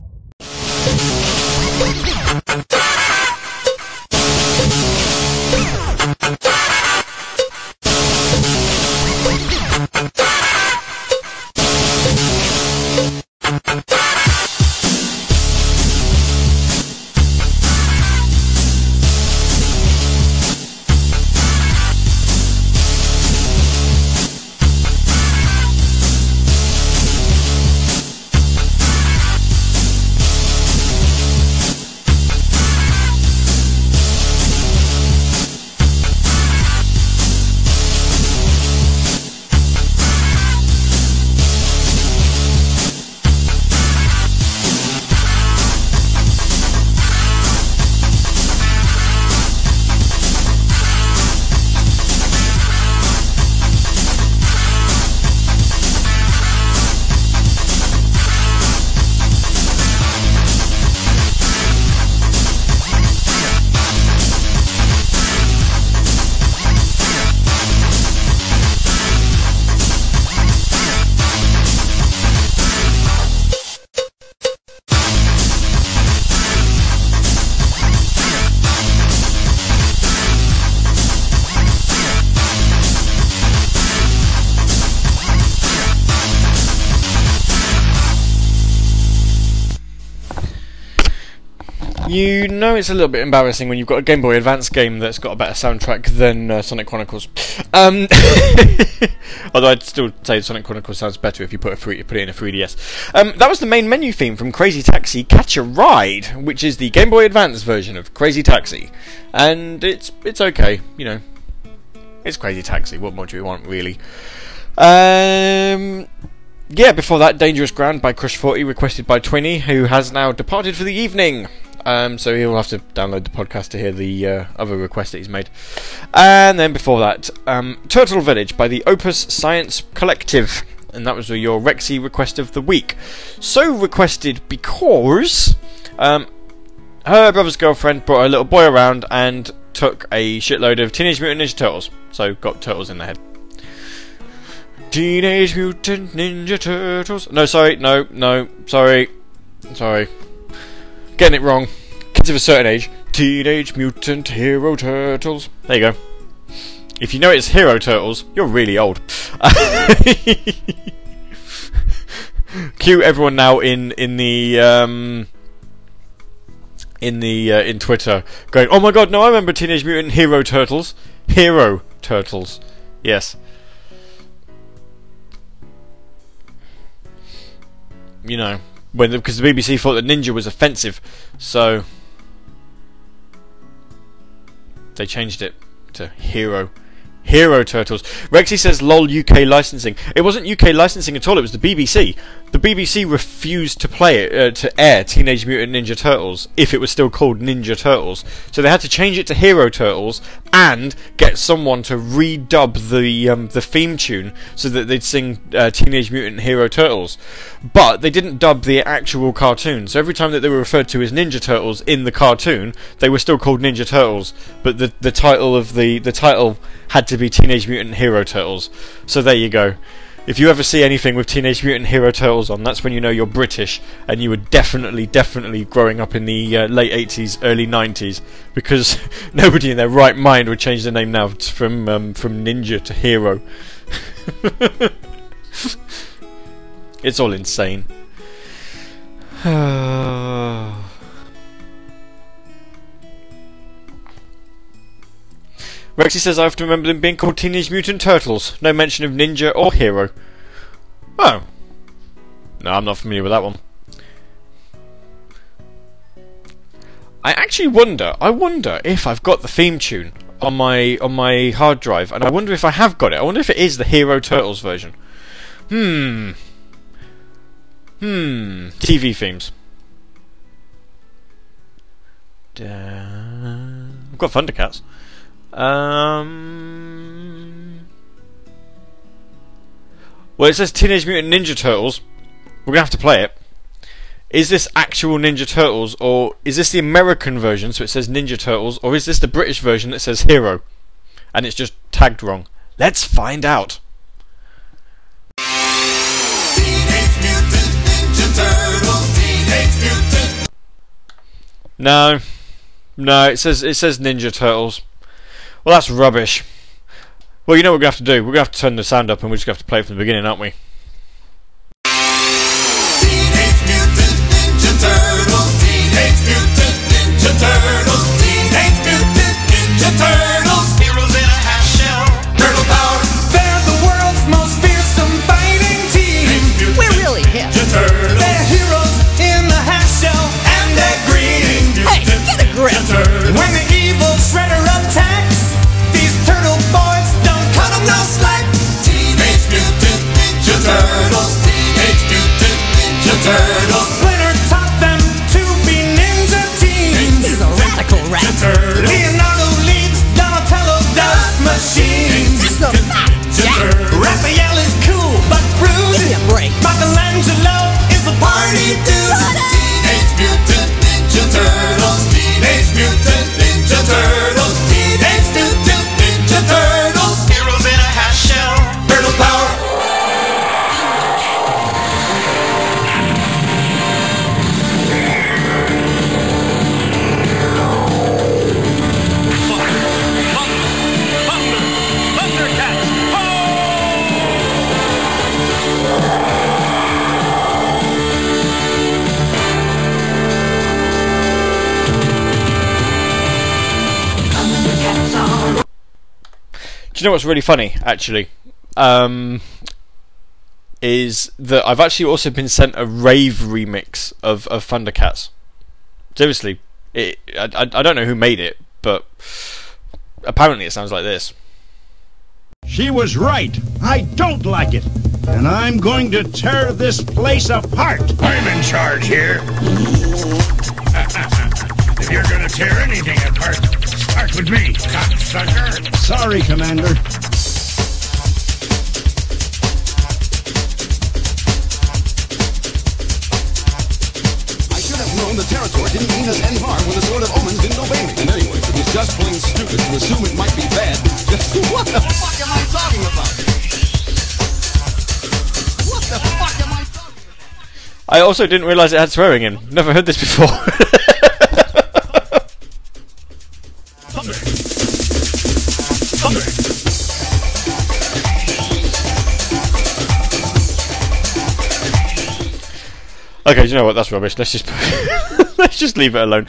You know it's a little bit embarrassing when you've got a Game Boy Advance game that's got a better soundtrack than uh, Sonic Chronicles. Um, although I'd still say Sonic Chronicles sounds better if you put a free, put it in a three D S. Um, that was the main menu theme from Crazy Taxi Catch a Ride, which is the Game Boy Advance version of Crazy Taxi, and it's it's okay, you know, it's Crazy Taxi. What more do you want, really? Um. Yeah, before that, Dangerous Ground by Crush forty, requested by Twinny, who has now departed for the evening. Um, so he'll have to download the podcast to hear the uh, other request that he's made. And then before that, um, Turtle Village by the Opus Science Collective. And that was your Rexy request of the week. So requested because um, her brother's girlfriend brought her little boy around and took a shitload of Teenage Mutant Ninja Turtles. So got turtles in the head. Teenage Mutant Ninja Turtles. No, sorry, no, no, sorry, sorry. Getting it wrong. Kids of a certain age. Teenage Mutant Hero Turtles. There you go. If you know it's Hero Turtles, you're really old. Cue everyone now in in the um in the uh, in Twitter going, oh my god, no, I remember Teenage Mutant Hero Turtles. Hero Turtles. Yes. You know, when because the B B C thought that ninja was offensive, so they changed it to Hero. Hero Turtles. Rexy says lol U K licensing. It wasn't U K licensing at all, it was the B B C. The B B C refused to play it, uh, to air Teenage Mutant Ninja Turtles if it was still called Ninja Turtles. So they had to change it to Hero Turtles and get someone to redub the um, the theme tune so that they'd sing uh, Teenage Mutant Hero Turtles. But they didn't dub the actual cartoon. So every time that they were referred to as Ninja Turtles in the cartoon, they were still called Ninja Turtles. But the the title of the the title had to be Teenage Mutant Hero Turtles. So there you go. If you ever see anything with Teenage Mutant Hero Turtles on, that's when you know you're British and you were definitely, definitely growing up in the uh, late eighties, early nineties, because nobody in their right mind would change the name now from um, from Ninja to Hero. It's all insane. Rexy says, I have to remember them being called Teenage Mutant Turtles. No mention of Ninja or Hero. Oh. No, I'm not familiar with that one. I actually wonder, I wonder if I've got the theme tune on my on my hard drive, and I wonder if I have got it. I wonder if it is the Hero Turtles version. Hmm. Hmm. T V themes. Da- I've got Thundercats. Um. Well, it says Teenage Mutant Ninja Turtles. We're gonna have to play it. Is this actual Ninja Turtles, or is this the American version, so it says Ninja Turtles, or is this the British version that says Hero? And it's just tagged wrong? Let's find out. Teenage Mutant Ninja Turtles. Teenage Mutant. No, no. It says it says Ninja Turtles. Well, that's rubbish. Well, you know what we're gonna have to do. We're gonna have to turn the sound up, and we're just gonna have to play it from the beginning, aren't we? Teenage Mutant Ninja Turtles. Teenage Mutant Ninja Turtles. Teenage Mutant Ninja Turtles. Heroes in a half shell. Turtle power. They're the world's most fearsome fighting team. We're really hip. Ninja Turtles. They're heroes in the half shell, and they're green. Hey, get a grip. When the evil Shredder attacks, these turtle boys don't cut 'em no slack. Teenage Mutant Ninja Turtles. Teenage Mutant Ninja Turtles. Splinter taught them to be ninja teens. He's a radical rat. Leonardo leads, Donatello does machines. That's a fact, Jack. Raphael is cool but rude. Give me a break. Michelangelo is a party dude. Teenage Mutant Ninja Turtles. Teenage Mutant Ninja Turtles. Teenage Mutant Ninja Turtles. Heroes in a half shell. Turtle power. Do you know what's really funny, actually? Um, is that I've actually also been sent a rave remix of, of Thundercats. Seriously, it, I, I, I don't know who made it, but apparently it sounds like this. She was right. I don't like it. And I'm going to tear this place apart. I'm in charge here. If you're gonna tear anything apart, start with me, cocksucker. Sorry, Commander. I should have known the Territor didn't mean us end harm when the Sword of Omens didn't obey me. And anyway, it was just plain stupid to assume it might be bad. What the fuck am I talking about? What the fuck am I talking about? I also didn't realise it had swearing in. Never heard this before. Thunder. Thunder. Okay, do you know what? That's rubbish. Let's just let's just leave it alone.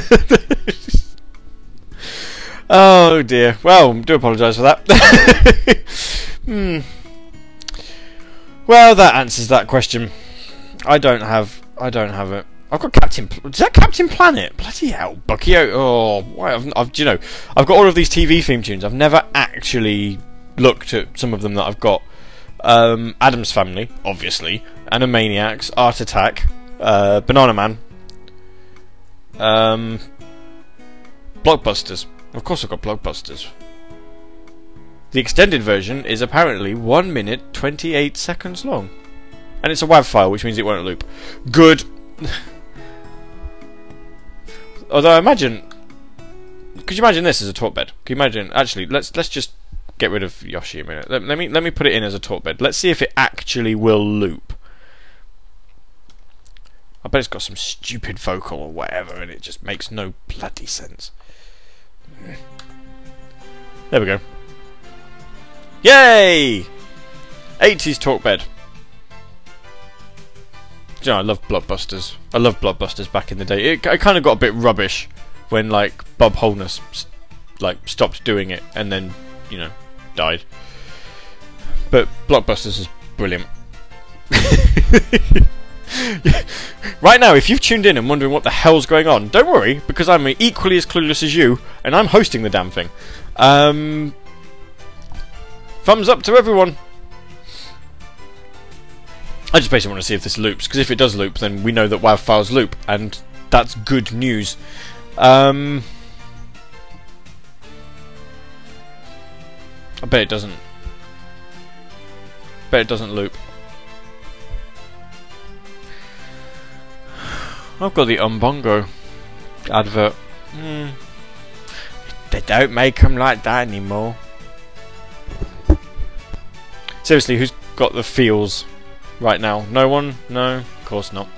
Oh dear. Well, do apologise for that. hmm. Well, that answers that question. I don't have. I don't have it. I've got Captain. Is that Captain Planet? Bloody hell, Bucky. Oh, why? I've, I've. Do you know? I've got all of these T V theme tunes. I've never actually looked at some of them that I've got. Um, Addams Family, obviously. Animaniacs, Art Attack, uh, Banana Man, um, Blockbusters. Of course, I've got Blockbusters. The extended version is apparently one minute twenty-eight seconds long, and it's a WAV file, which means it won't loop. Good. Although I imagine, could you imagine this as a talk bed? Can you imagine? Actually, let's let's just get rid of Yoshi a minute. Let, let me let me put it in as a talk bed. Let's see if it actually will loop. I bet it's got some stupid vocal or whatever, and it just makes no bloody sense. There we go. Yay! eighties talk bed. Do you know, I love Blockbusters. I love Blockbusters back in the day. It, it kind of got a bit rubbish when, like, Bob Holness, like, stopped doing it and then, you know, died. But Blockbusters is brilliant. Right now, if you've tuned in and wondering what the hell's going on, don't worry, because I'm equally as clueless as you, and I'm hosting the damn thing. Um, thumbs up to everyone. I just basically want to see if this loops, because if it does loop, then we know that WAV files loop, and that's good news. Um, I bet it doesn't. Bet it doesn't loop. I've got the Umbongo advert. Mm. They don't make them like that anymore. Seriously, who's got the feels right now? No one? No, of course not.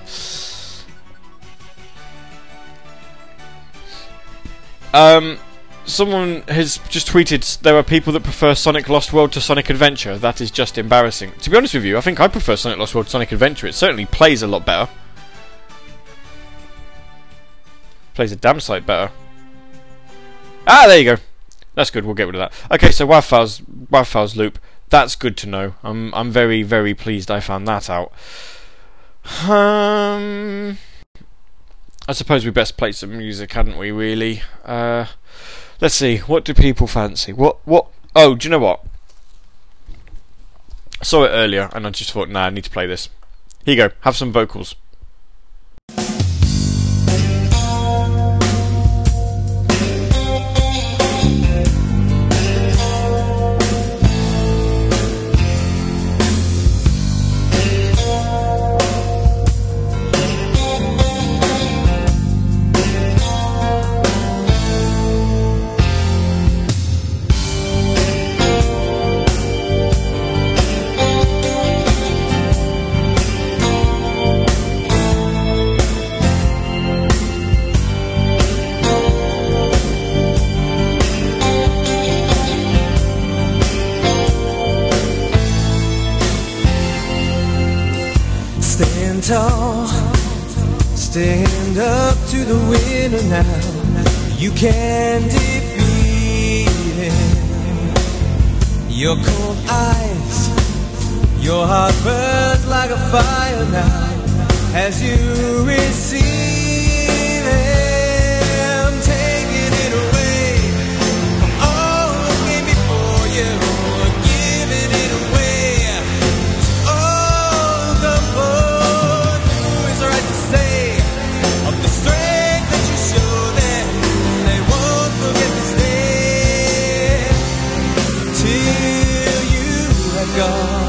Um, someone has just tweeted, there are people that prefer Sonic Lost World to Sonic Adventure. That is just embarrassing. To be honest with you, I think I prefer Sonic Lost World to Sonic Adventure. It certainly plays a lot better. Plays a damn sight better. Ah, there you go. That's good, we'll get rid of that. Okay, so Wildfowl's, Wildfowl's loop. That's good to know. I'm I'm very, very pleased I found that out. Um, I suppose we best play some music, hadn't we, really? Uh, let's see, what do people fancy? What, what, oh, do you know what? I saw it earlier, and I just thought, nah, I need to play this. Here you go, have some vocals. Tall, stand up to the winner now. You can defeat him. Your cold eyes, your heart burns like a fire now as you receive him, taking it away from all who came before you, giving it away to all the poor. Of the strength that you show them, they won't forget this day till you have gone.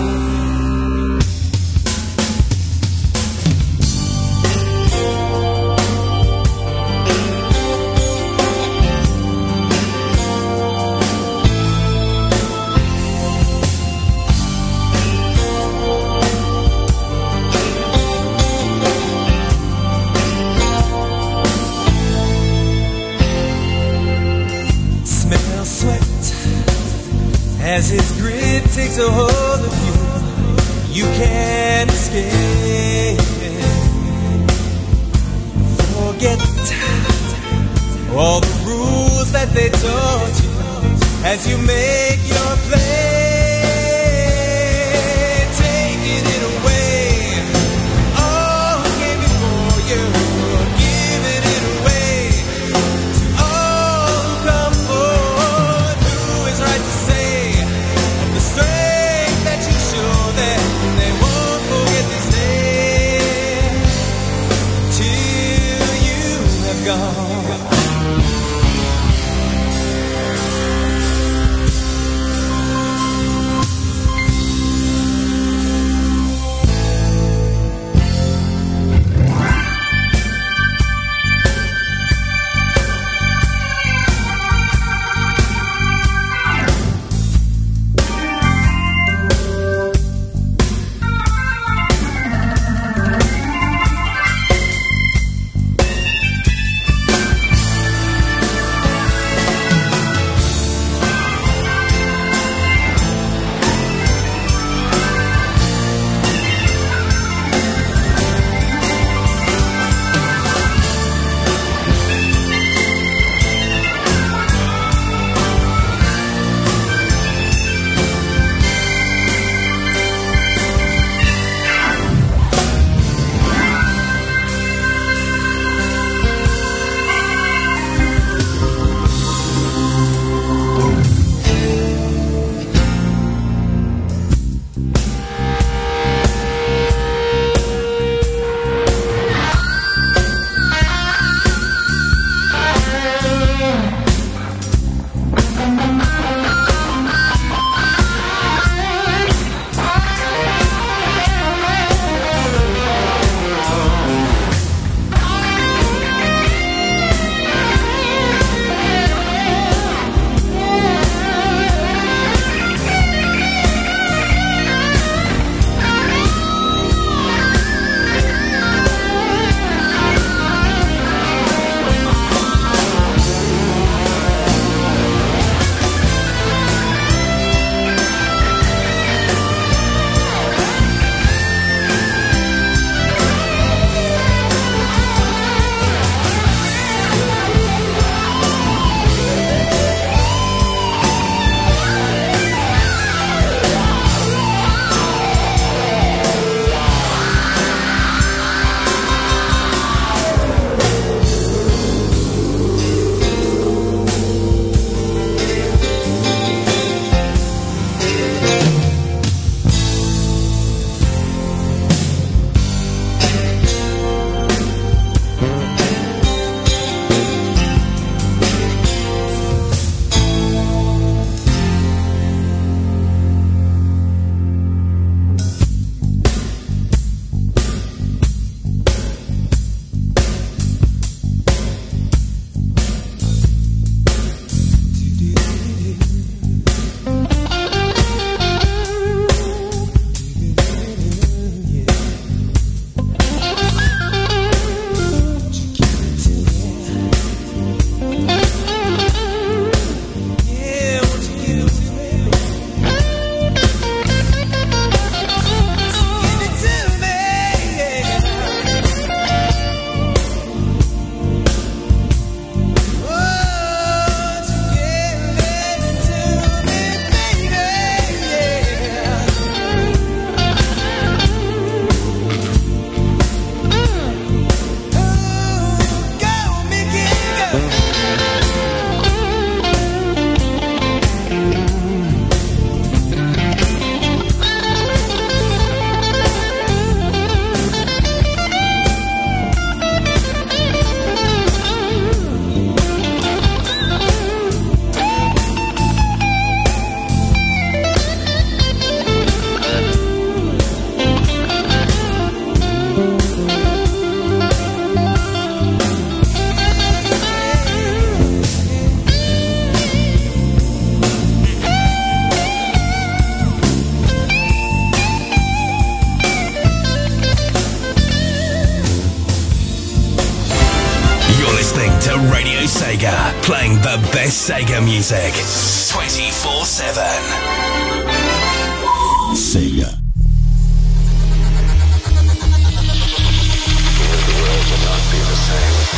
As his grit takes a hold of you, you can't escape. Forget all the rules that they taught you as you make your play. Taking it away, all who came before you, giving it away to all who come forth. Who is right to say? Strength that you show them, they won't forget this day till you have gone. Radio Sega, playing the best Sega music twenty-four seven. Sega. The world will not be the same.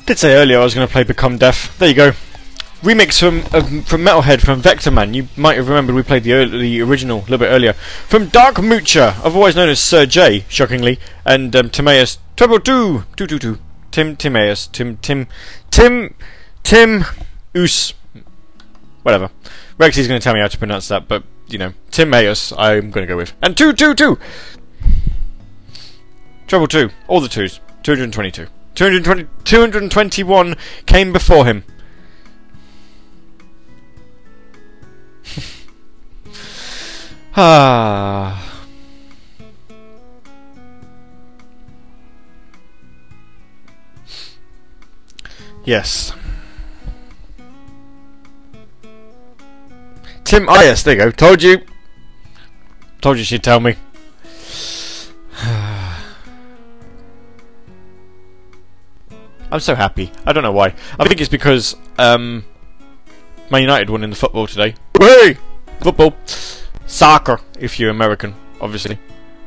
Did say earlier I was going to play Become Deaf. There you go. Remix from uh, from Metalhead from Vector Man. You might have remembered we played the early, the original a little bit earlier. From Dark Moocher, otherwise known as Sir J, shockingly, and um, Timaeus Treble Two Two Two Two. Tim Timaeus Tim Tim Tim Tim Us. Whatever. Rexy's going to tell me how to pronounce that, but you know, Timaeus I'm going to go with. And two two two. Treble Two. All the twos. Two hundred twenty-two. two hundred twenty, two hundred twenty-one came before him. Ah. Yes. Tim, ah yes, there you go. Told you. Told you she'd tell me. I'm so happy. I don't know why. I think it's because um, Man United won in the football today. Hey! Football. Soccer, if you're American, obviously.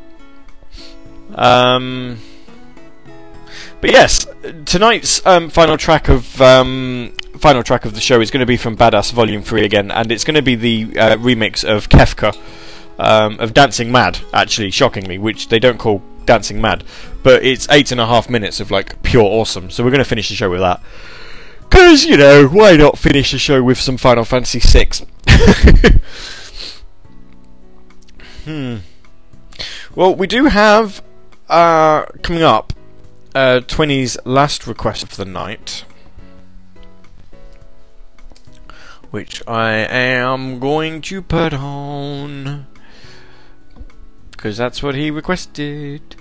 Um, but yes, tonight's um, final track of um, final track of the show is going to be from Badass Volume Three again, and it's going to be the uh, remix of Kefka, um, of Dancing Mad. Actually, shockingly, which they don't call Dancing Mad, but it's eight and a half minutes of like pure awesome. So we're going to finish the show with that. Cause you know, why not finish the show with some Final Fantasy six? Hmm. Well, we do have uh, coming up uh, Twinny's last request for the night, which I am going to put on because that's what he requested.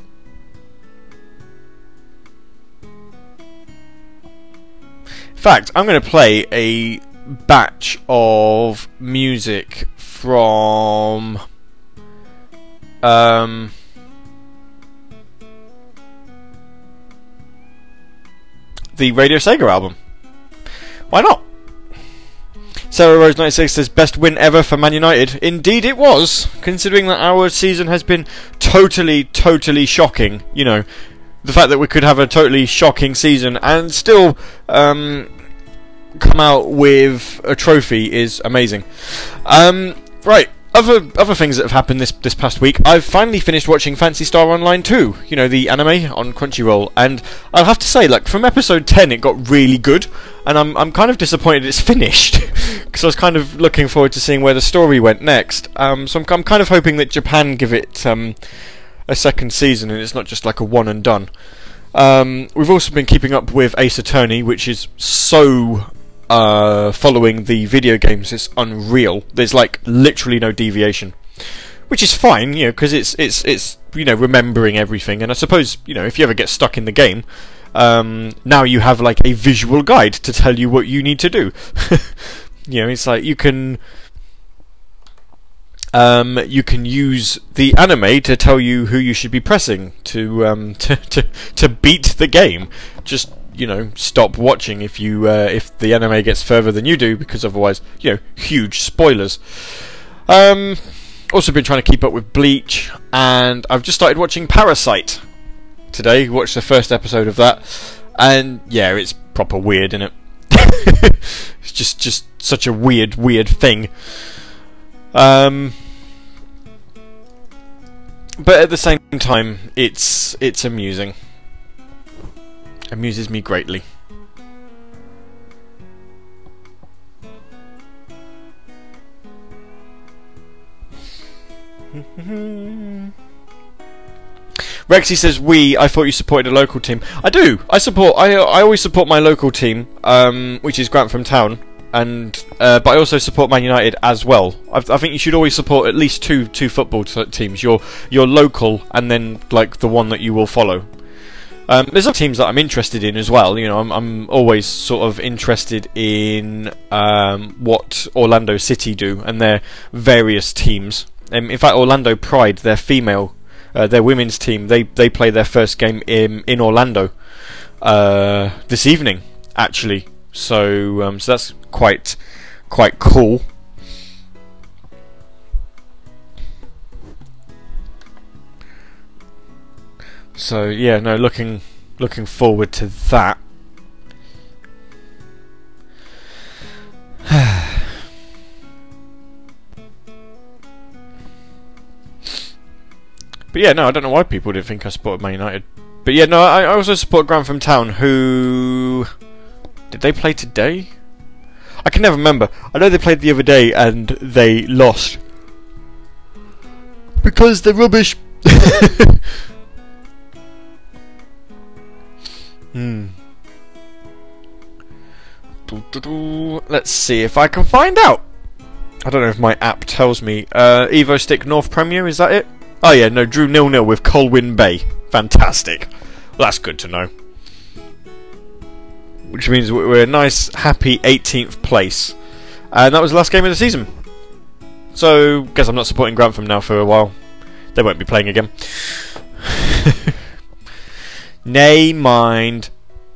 In fact, I'm going to play a batch of music from Um, the Radio Sega album. Why not? Sarah Rose ninety-six says, best win ever for Man United. Indeed it was, considering that our season has been totally, totally shocking. You know, the fact that we could have a totally shocking season and still um, come out with a trophy is amazing. Um, right. Other other things that have happened this this past week, I've finally finished watching Phantasy Star Online two, you know, the anime on Crunchyroll, and I'll have to say, like, from episode ten it got really good, and I'm I'm kind of disappointed it's finished, because I was kind of looking forward to seeing where the story went next. Um, so I'm, I'm kind of hoping that Japan give it um, a second season, and it's not just like a one and done. Um, we've also been keeping up with Ace Attorney, which is so... Uh, following the video games, it's unreal. There's like literally no deviation, which is fine, you know, because it's it's it's you know remembering everything. And I suppose you know if you ever get stuck in the game, um, now you have like a visual guide to tell you what you need to do. You know, it's like you can um, you can use the anime to tell you who you should be pressing to um, to to to beat the game. Just you know, stop watching if you uh, if the anime gets further than you do, because otherwise, you know, huge spoilers. Um, also been trying to keep up with Bleach, and I've just started watching Parasite today. Watched the first episode of that, and yeah, it's proper weird, isn't it? It's just just such a weird, weird thing. Um, but at the same time, it's it's amusing. Amuses me greatly. Rexy says, "We. I thought you supported a local team. I do. I support. I I always support my local team, um, which is Grantham Town, and uh, but I also support Man United as well. I, I think you should always support at least two two football t- teams. Your your local, and then like the one that you will follow." Um, there's other teams that I'm interested in as well. You know, I'm, I'm always sort of interested in um, what Orlando City do and their various teams. Um, in fact, Orlando Pride, their female, uh, their women's team, they they play their first game in in Orlando uh, this evening, actually. So um, so that's quite quite cool. So yeah, no, looking looking forward to that. But yeah, no, I don't know why people didn't think I supported Man United. But yeah, no, I, I also support Grantham Town, who... Did they play today? I can never remember. I know they played the other day and they lost. Because they're rubbish. hmm. Let's see if I can find out. I don't know if my app tells me. Uh, Evo Stick North Premier, is that it? Oh yeah, no, drew nil nil with Colwyn Bay. Fantastic. Well, that's good to know. Which means we're a nice, happy eighteenth place. And that was the last game of the season. So, guess I'm not supporting Grantham now for a while. They won't be playing again. Nay, mind.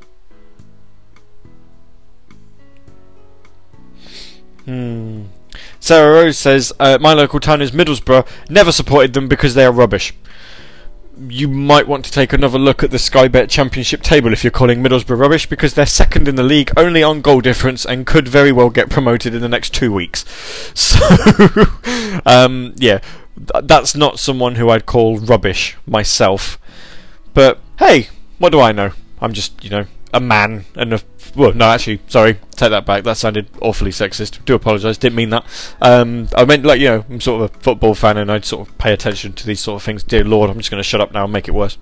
Hmm. Sarah Rose says, uh, my local town is Middlesbrough. Never supported them because they are rubbish. You might want to take another look at the Sky Bet Championship table if you're calling Middlesbrough rubbish, because they're second in the league, only on goal difference, and could very well get promoted in the next two weeks. So, um, yeah, th- that's not someone who I'd call rubbish myself. But hey, what do I know? I'm just, you know, a man and a... Well, no, actually, sorry, take that back. That sounded awfully sexist. Do apologise, didn't mean that. Um, I meant, like, you know, I'm sort of a football fan and I'd sort of pay attention to these sort of things. Dear Lord, I'm just going to shut up now and make it worse.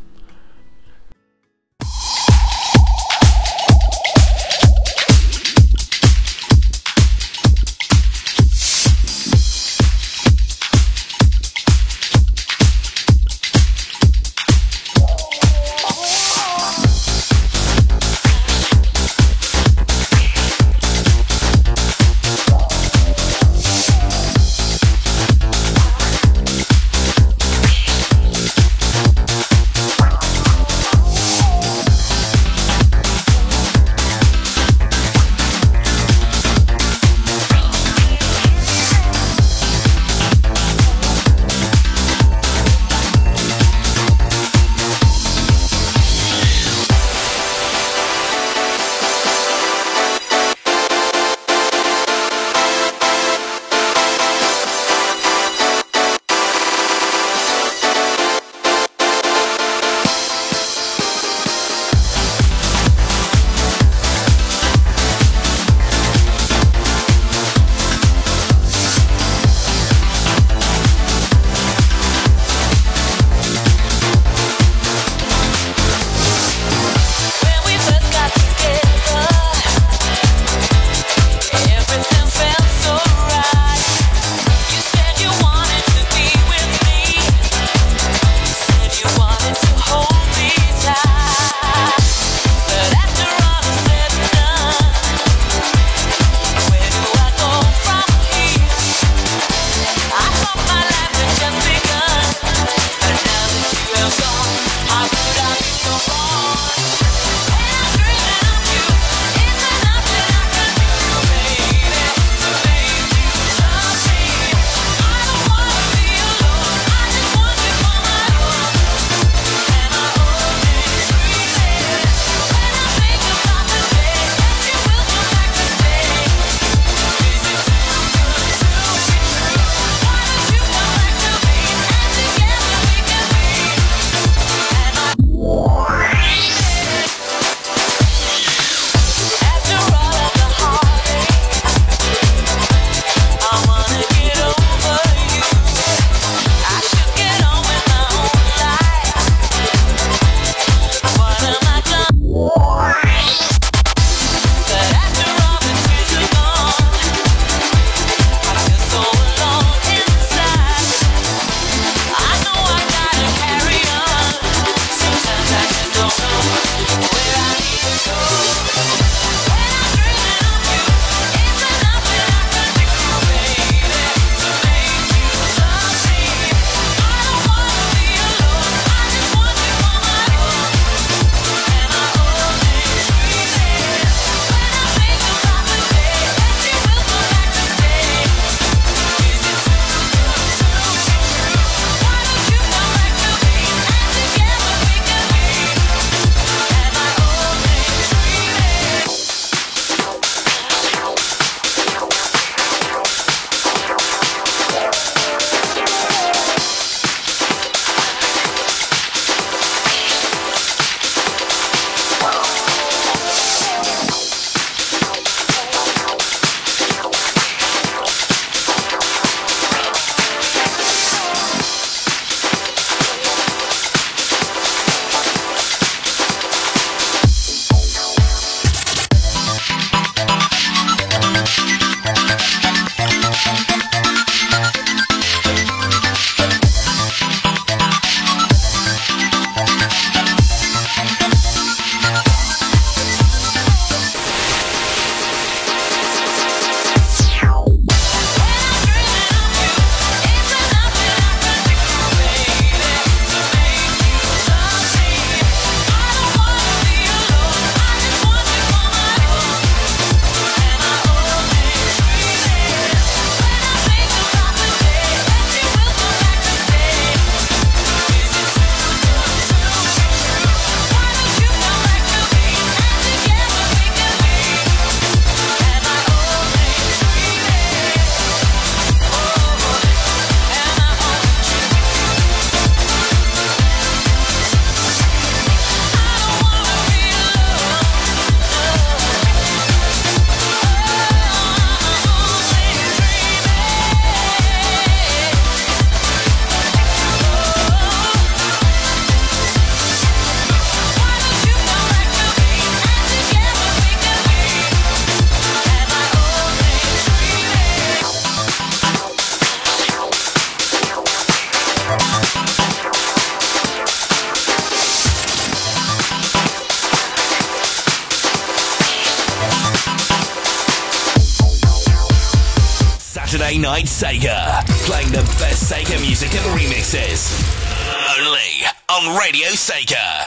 Night Sega. Playing the best Sega music and remixes. Only on Radio Sega.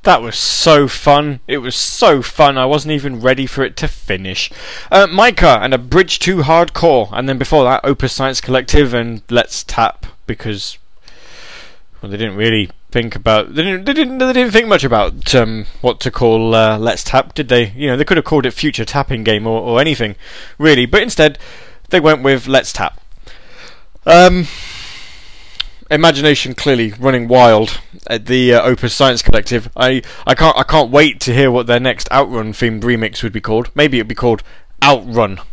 That was so fun. It was so fun. I wasn't even ready for it to finish. Uh, Micah and A Bridge to Hardcore. And then before that, Opus Science Collective and Let's Tap. Because, well, they didn't really think about... They didn't, they didn't, they didn't think much about um, what to call uh, Let's Tap, did they? You know, they could have called it Future Tapping Game or, or anything, really. But instead, they went with Let's Tap. Um... Imagination clearly running wild at the uh, Opus Science Collective. I, I can't I can't wait to hear what their next Outrun themed remix would be called. Maybe it'd be called Outrun.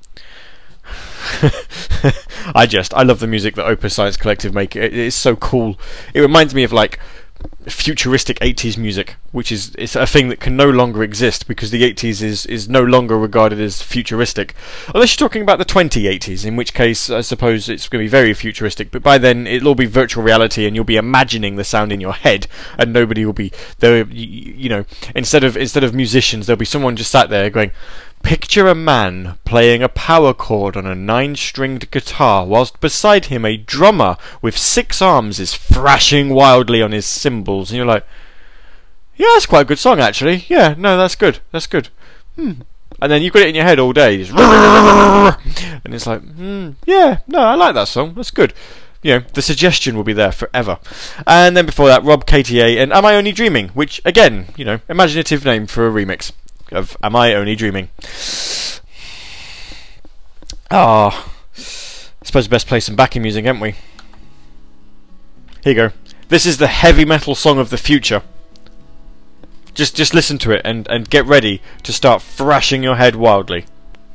I just I love the music that Opus Science Collective make. It, it's so cool. It reminds me of like futuristic eighties music, which is it's a thing that can no longer exist because the eighties is, is no longer regarded as futuristic. Unless you're talking about the twenty eighties, in which case I suppose it's going to be very futuristic, but by then it'll all be virtual reality and you'll be imagining the sound in your head and nobody will be there. You, you know, instead of instead of musicians, there'll be someone just sat there going, picture a man playing a power chord on a nine-stringed guitar whilst beside him a drummer with six arms is thrashing wildly on his cymbals. And you're like, yeah, that's quite a good song, actually. Yeah, no, that's good. That's good. Hmm. And then you've got it in your head all day. Just and it's like, hmm, yeah, no, I like that song. That's good. You know, the suggestion will be there forever. And then before that, Rob K T A and Am I Only Dreaming? Which, again, you know, imaginative name for a remix of Am I Only Dreaming? Ah, I suppose best play some backing music, haven't we? Here you go. This is the heavy metal song of the future. Just just listen to it and, and get ready to start thrashing your head wildly.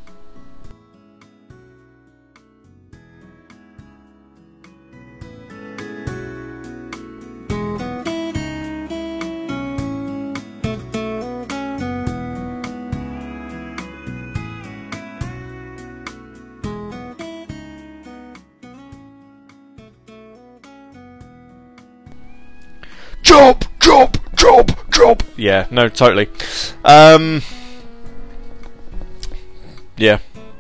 Jump, jump, jump, jump. Yeah, no, totally. Um, yeah.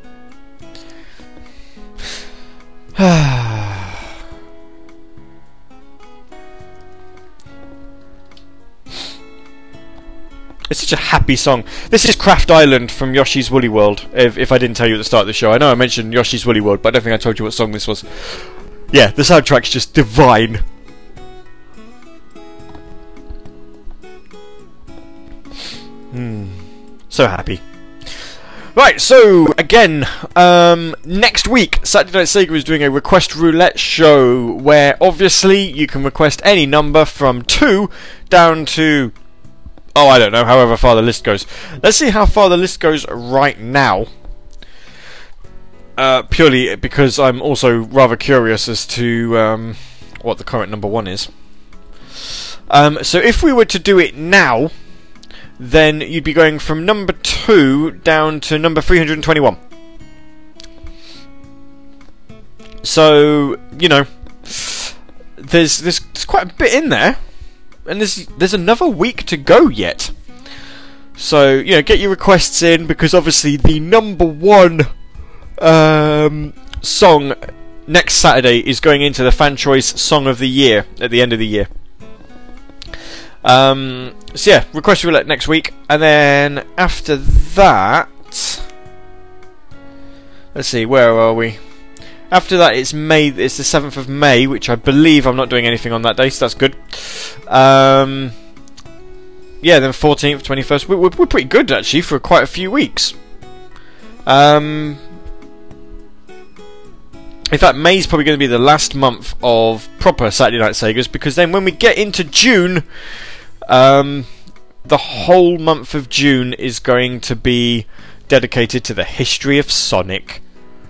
It's such a happy song. This is Craft Island from Yoshi's Woolly World. If, if I didn't tell you at the start of the show, I know I mentioned Yoshi's Woolly World, but I don't think I told you what song this was. Yeah, the soundtrack's just divine. Hmm. So happy. Right, so again, um, next week, Saturday Night Sega is doing a request roulette show where obviously you can request any number from two down to, oh, I don't know, however far the list goes. Let's see how far the list goes right now. Uh, purely because I'm also rather curious as to um, what the current number one is. Um, so if we were to do it now, then you'd be going from number two down to number three hundred twenty-one. So, you know, there's, there's there's quite a bit in there, and there's there's another week to go yet. So, you know, get your requests in, because obviously the number one um, song next Saturday is going into the Fan Choice Song of the Year at the end of the year. Um, so yeah, request roulette next week, and then after that, let's see, where are we? After that, it's May. It's the seventh of May, which I believe I'm not doing anything on that day, so that's good. Um, yeah, then fourteenth, twenty-first. We're, we're we're pretty good actually for quite a few weeks. Um, in fact, May's probably going to be the last month of proper Saturday Night Segas, because then when we get into June, um, the whole month of June is going to be dedicated to the history of Sonic.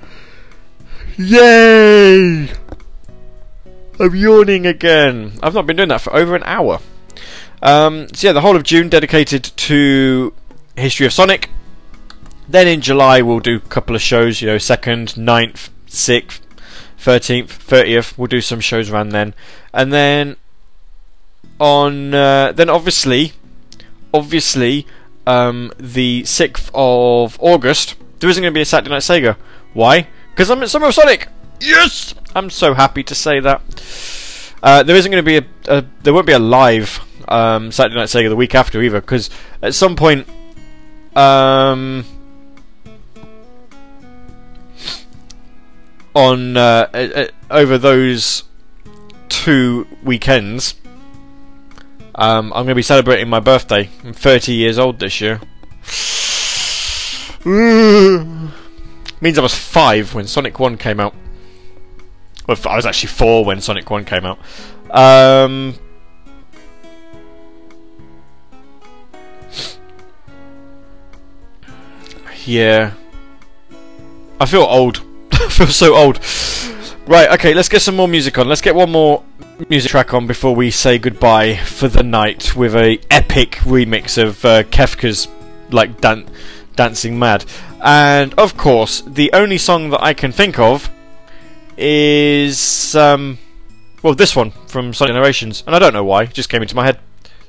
Yay! I'm yawning again. I've not been doing that for over an hour. Um, so yeah, the whole of June dedicated to history of Sonic. Then in July we'll do a couple of shows, you know, second, ninth, sixth, thirteenth, thirtieth. We'll do some shows around then. And then on uh, then obviously obviously um, the sixth of August there isn't going to be a Saturday Night Sega. Why? Because I'm at Summer of Sonic. Yes! I'm so happy to say that. Uh, there isn't going to be a, a there won't be a live um, Saturday Night Sega the week after either, because at some point, um, on uh, uh, over those two weekends, um, I'm going to be celebrating my birthday. I'm thirty years old this year. Means I was five when Sonic one came out. Well, I was actually four when Sonic one came out. Um, yeah. I feel old. I feel so old. Right, okay, let's get some more music on. Let's get one more music track on before we say goodbye for the night with a epic remix of uh, Kefka's like dan- Dancing Mad. And of course, the only song that I can think of is um, well, this one from Sonic Generations, and I don't know why, it just came into my head.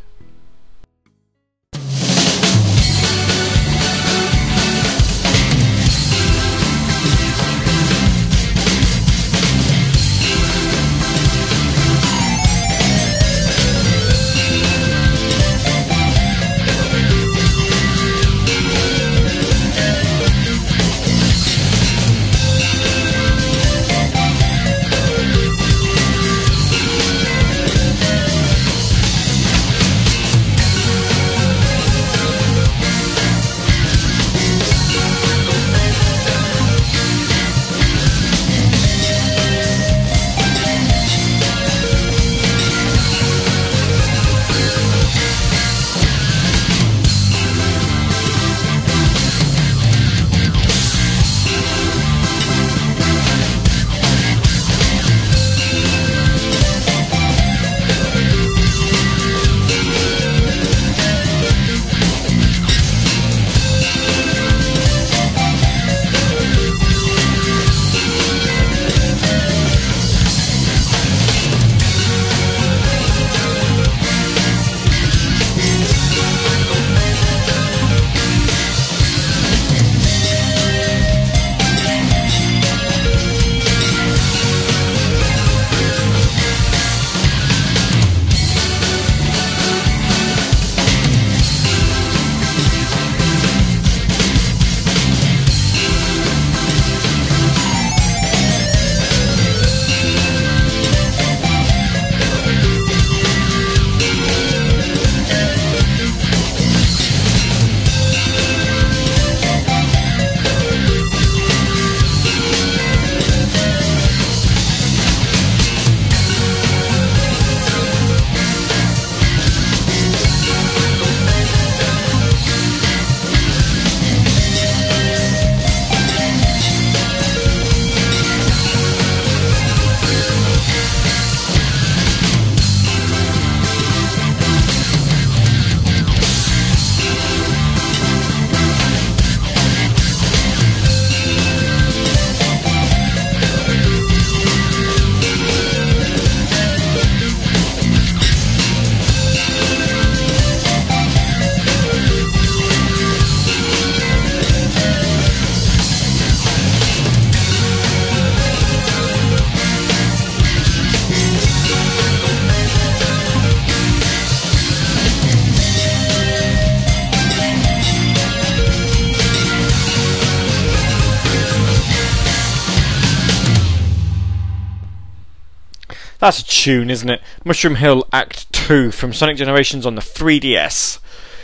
That's a tune, isn't it? Mushroom Hill Act two from Sonic Generations on the three D S.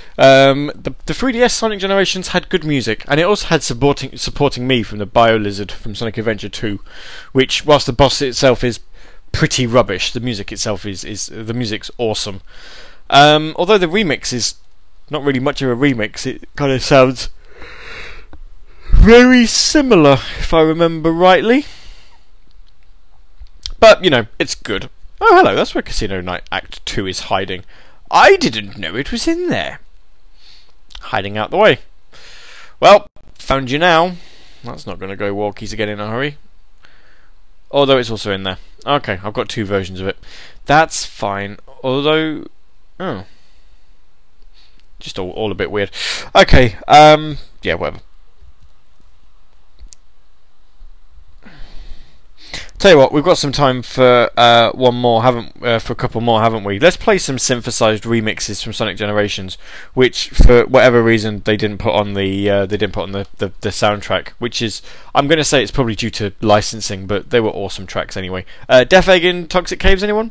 Um, the, the three D S Sonic Generations had good music, and it also had supporting supporting me from the Bio Lizard from Sonic Adventure two, which, whilst the boss itself is pretty rubbish, the music itself is, is the music's awesome. Um, although the remix is not really much of a remix, it kind of sounds very similar, if I remember rightly. But, you know, it's good. Oh, hello, that's where Casino Night Act two is hiding. I didn't know it was in there. Hiding out the way. Well, found you now. That's not going to go walkies again in a hurry. Although it's also in there. Okay, I've got two versions of it. That's fine. Although... Oh. Just all, all a bit weird. Okay, um... yeah, whatever. Tell you what, we've got some time for uh, one more, haven't uh, for a couple more, haven't we? Let's play some synthesized remixes from Sonic Generations, which for whatever reason they didn't put on the uh, they didn't put on the, the, the soundtrack. Which is, I'm going to say it's probably due to licensing, but they were awesome tracks anyway. Uh, Death Egg in Toxic Caves, anyone?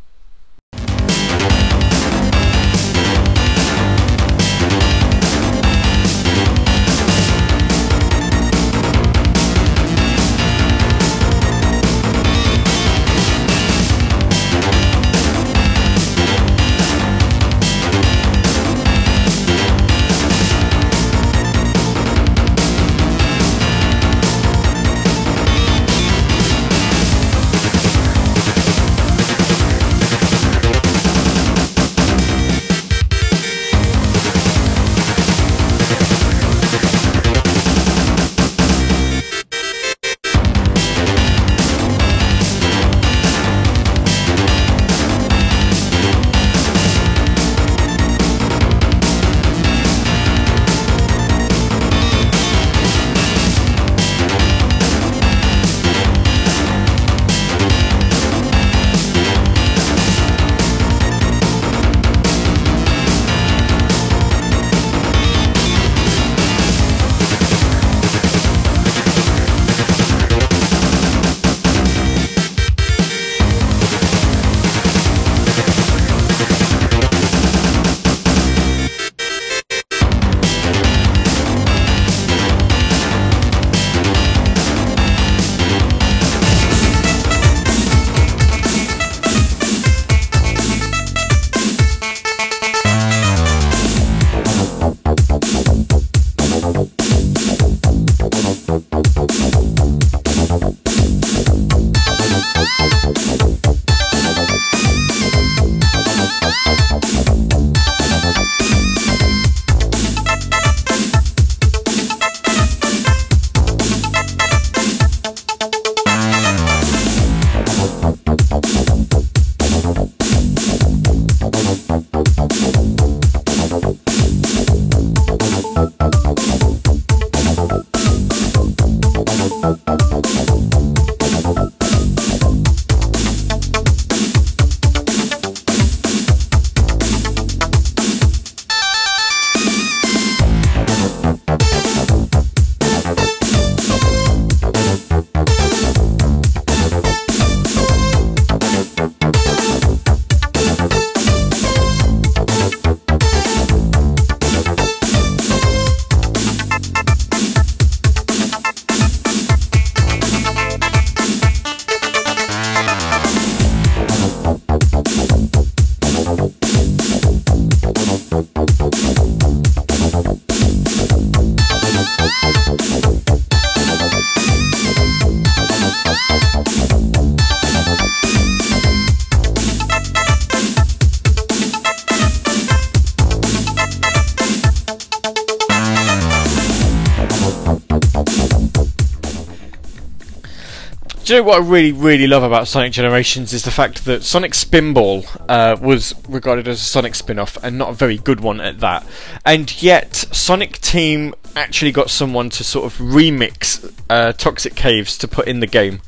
Do you know what I really, really love about Sonic Generations is the fact that Sonic Spinball uh, was regarded as a Sonic spin-off, and not a very good one at that. And yet, Sonic Team actually got someone to sort of remix uh, Toxic Caves to put in the game.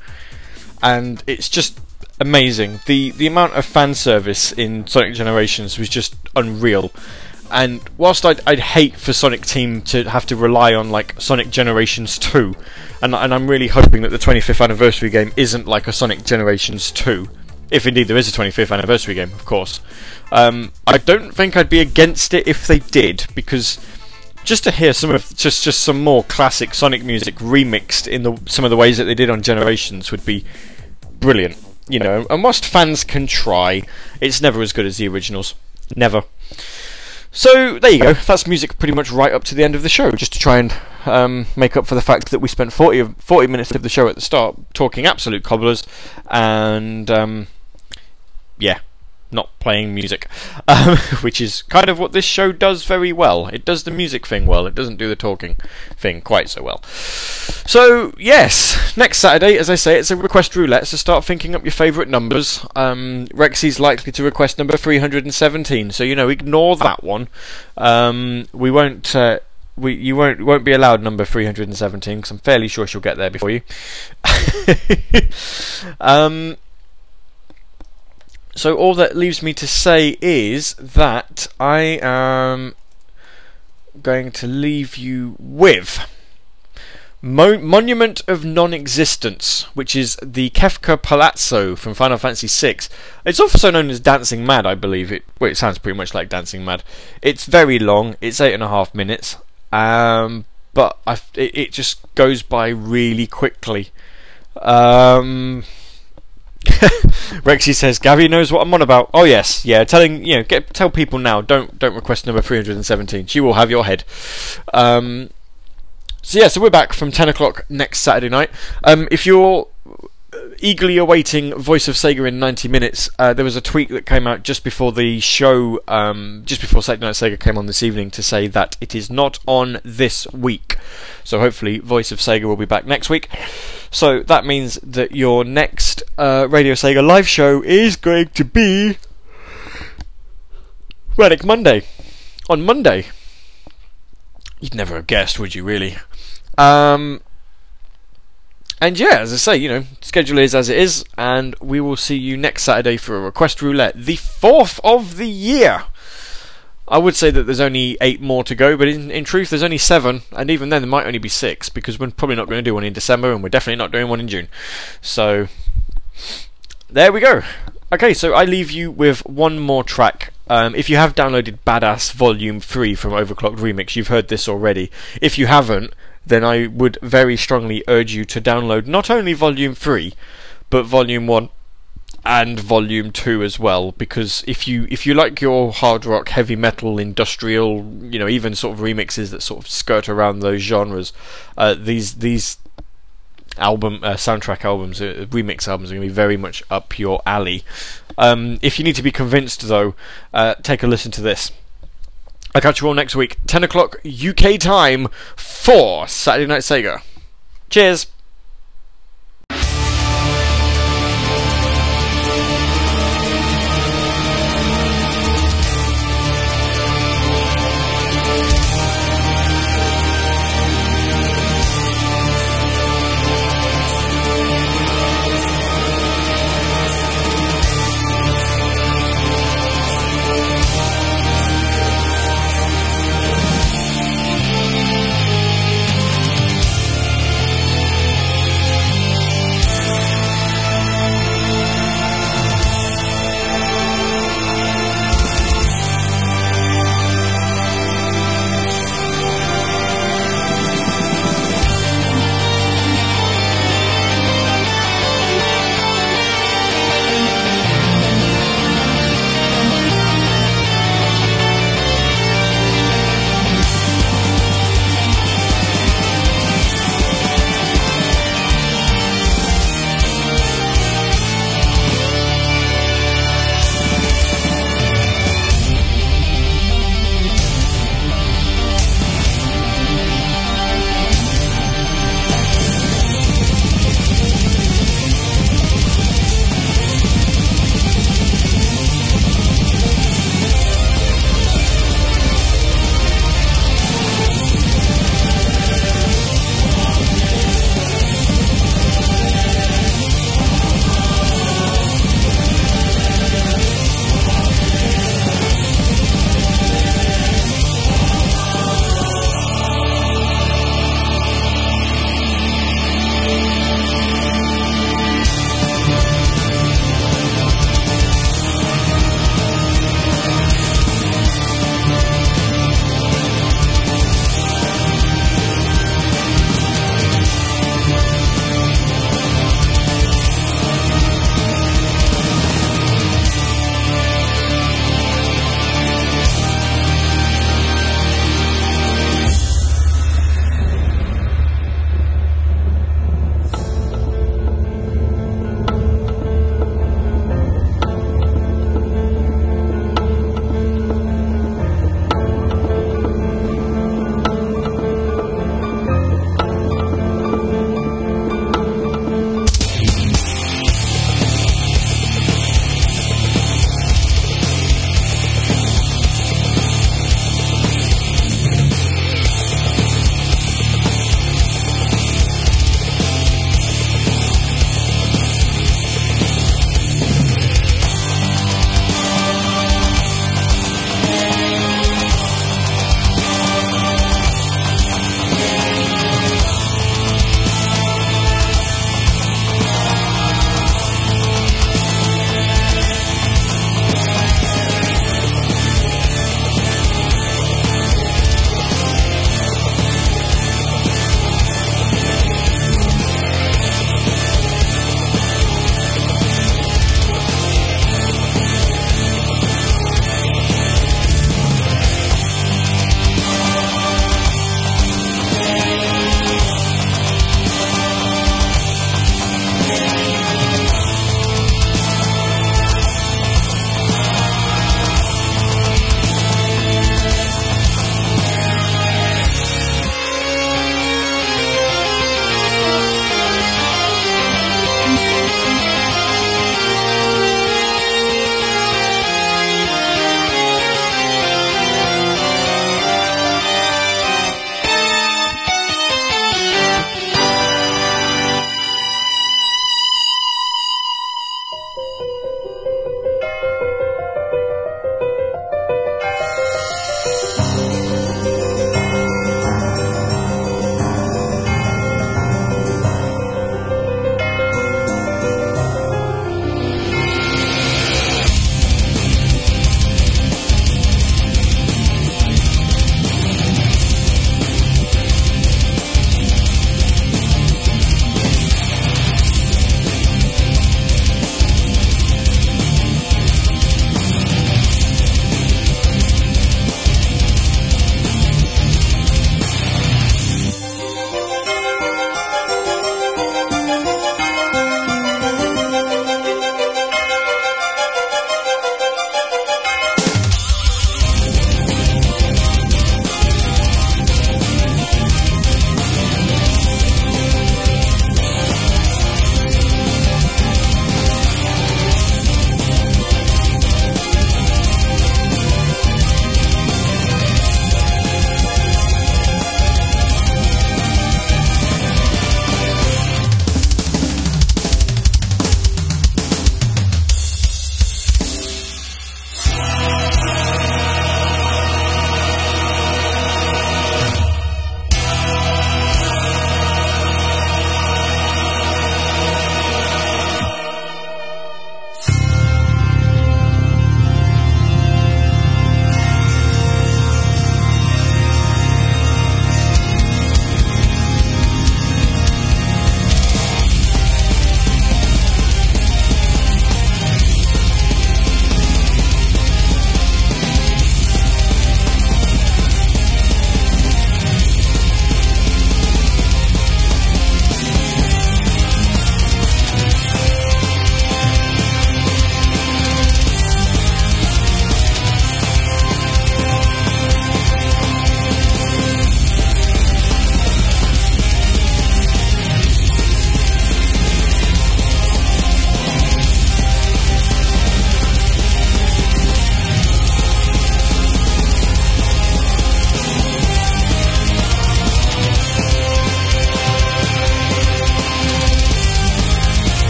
And it's just amazing. The the amount of fan service in Sonic Generations was just unreal. And whilst I'd, I'd hate for Sonic Team to have to rely on like Sonic Generations two, and, and I'm really hoping that the twenty-fifth anniversary game isn't like a Sonic Generations two, if indeed there is a twenty-fifth anniversary game, of course. Um, I don't think I'd be against it if they did, because just to hear some of just just some more classic Sonic music remixed in the some of the ways that they did on Generations would be brilliant. You know, and whilst fans can try, it's never as good as the originals. Never. So, there you go. That's music pretty much right up to the end of the show, just to try and um, make up for the fact that we spent forty, forty minutes of the show at the start talking absolute cobblers, and, um, yeah, not playing music. Um, which is kind of what this show does very well. It does the music thing well, it doesn't do the talking thing quite so well. So, yes, next Saturday, as I say, it's a request roulette, so start thinking up your favourite numbers. Um, Rexy's likely to request number three hundred seventeen, so, you know, ignore that one. Um, we won't... Uh, we you won't won't be allowed number three hundred seventeen because I'm fairly sure she'll get there before you. um. So all that leaves me to say is that I am going to leave you with Mo- Monument of Non-Existence, which is the Kefka Palazzo from Final Fantasy six. It's also known as Dancing Mad, I believe. It well, it sounds pretty much like Dancing Mad. It's very long. It's eight and a half minutes, um, but I, it, it just goes by really quickly. Um, Rexy says Gabby knows what I'm on about. Oh yes, yeah. Telling you know, get tell people now. Don't don't request number three hundred seventeen. She will have your head. Um, so yeah, so we're back from ten o'clock next Saturday night. Um, if you're eagerly awaiting Voice of Sega in ninety minutes, uh, there was a tweet that came out just before the show, um, just before Saturday Night Sega came on this evening, to say that it is not on this week. So hopefully Voice of Sega will be back next week. So that means that your next uh, Radio Sega live show is going to be Relic Monday. On Monday. You'd never have guessed, would you, really? Um... And yeah, as I say, you know, schedule is as it is, and we will see you next Saturday for a Request Roulette, the fourth of the year. I would say that there's only eight more to go, but in, in truth, there's only seven, and even then, there might only be six, because we're probably not going to do one in December, and we're definitely not doing one in June. So, there we go. Okay, so I leave you with one more track. Um, if you have downloaded Badass Volume three from Overclocked Remix, you've heard this already. If you haven't, then I would very strongly urge you to download not only Volume three, but Volume one and Volume two as well, because if you if you like your hard rock, heavy metal, industrial, you know, even sort of remixes that sort of skirt around those genres, uh, these these album uh, soundtrack albums, uh, remix albums are going to be very much up your alley. Um, if you need to be convinced, though, uh, take a listen to this. I'll catch you all next week, ten o'clock U K time, for Saturday Night Sega. Cheers!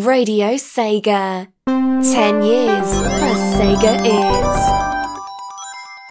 Radio Sega. Ten years for Sega is.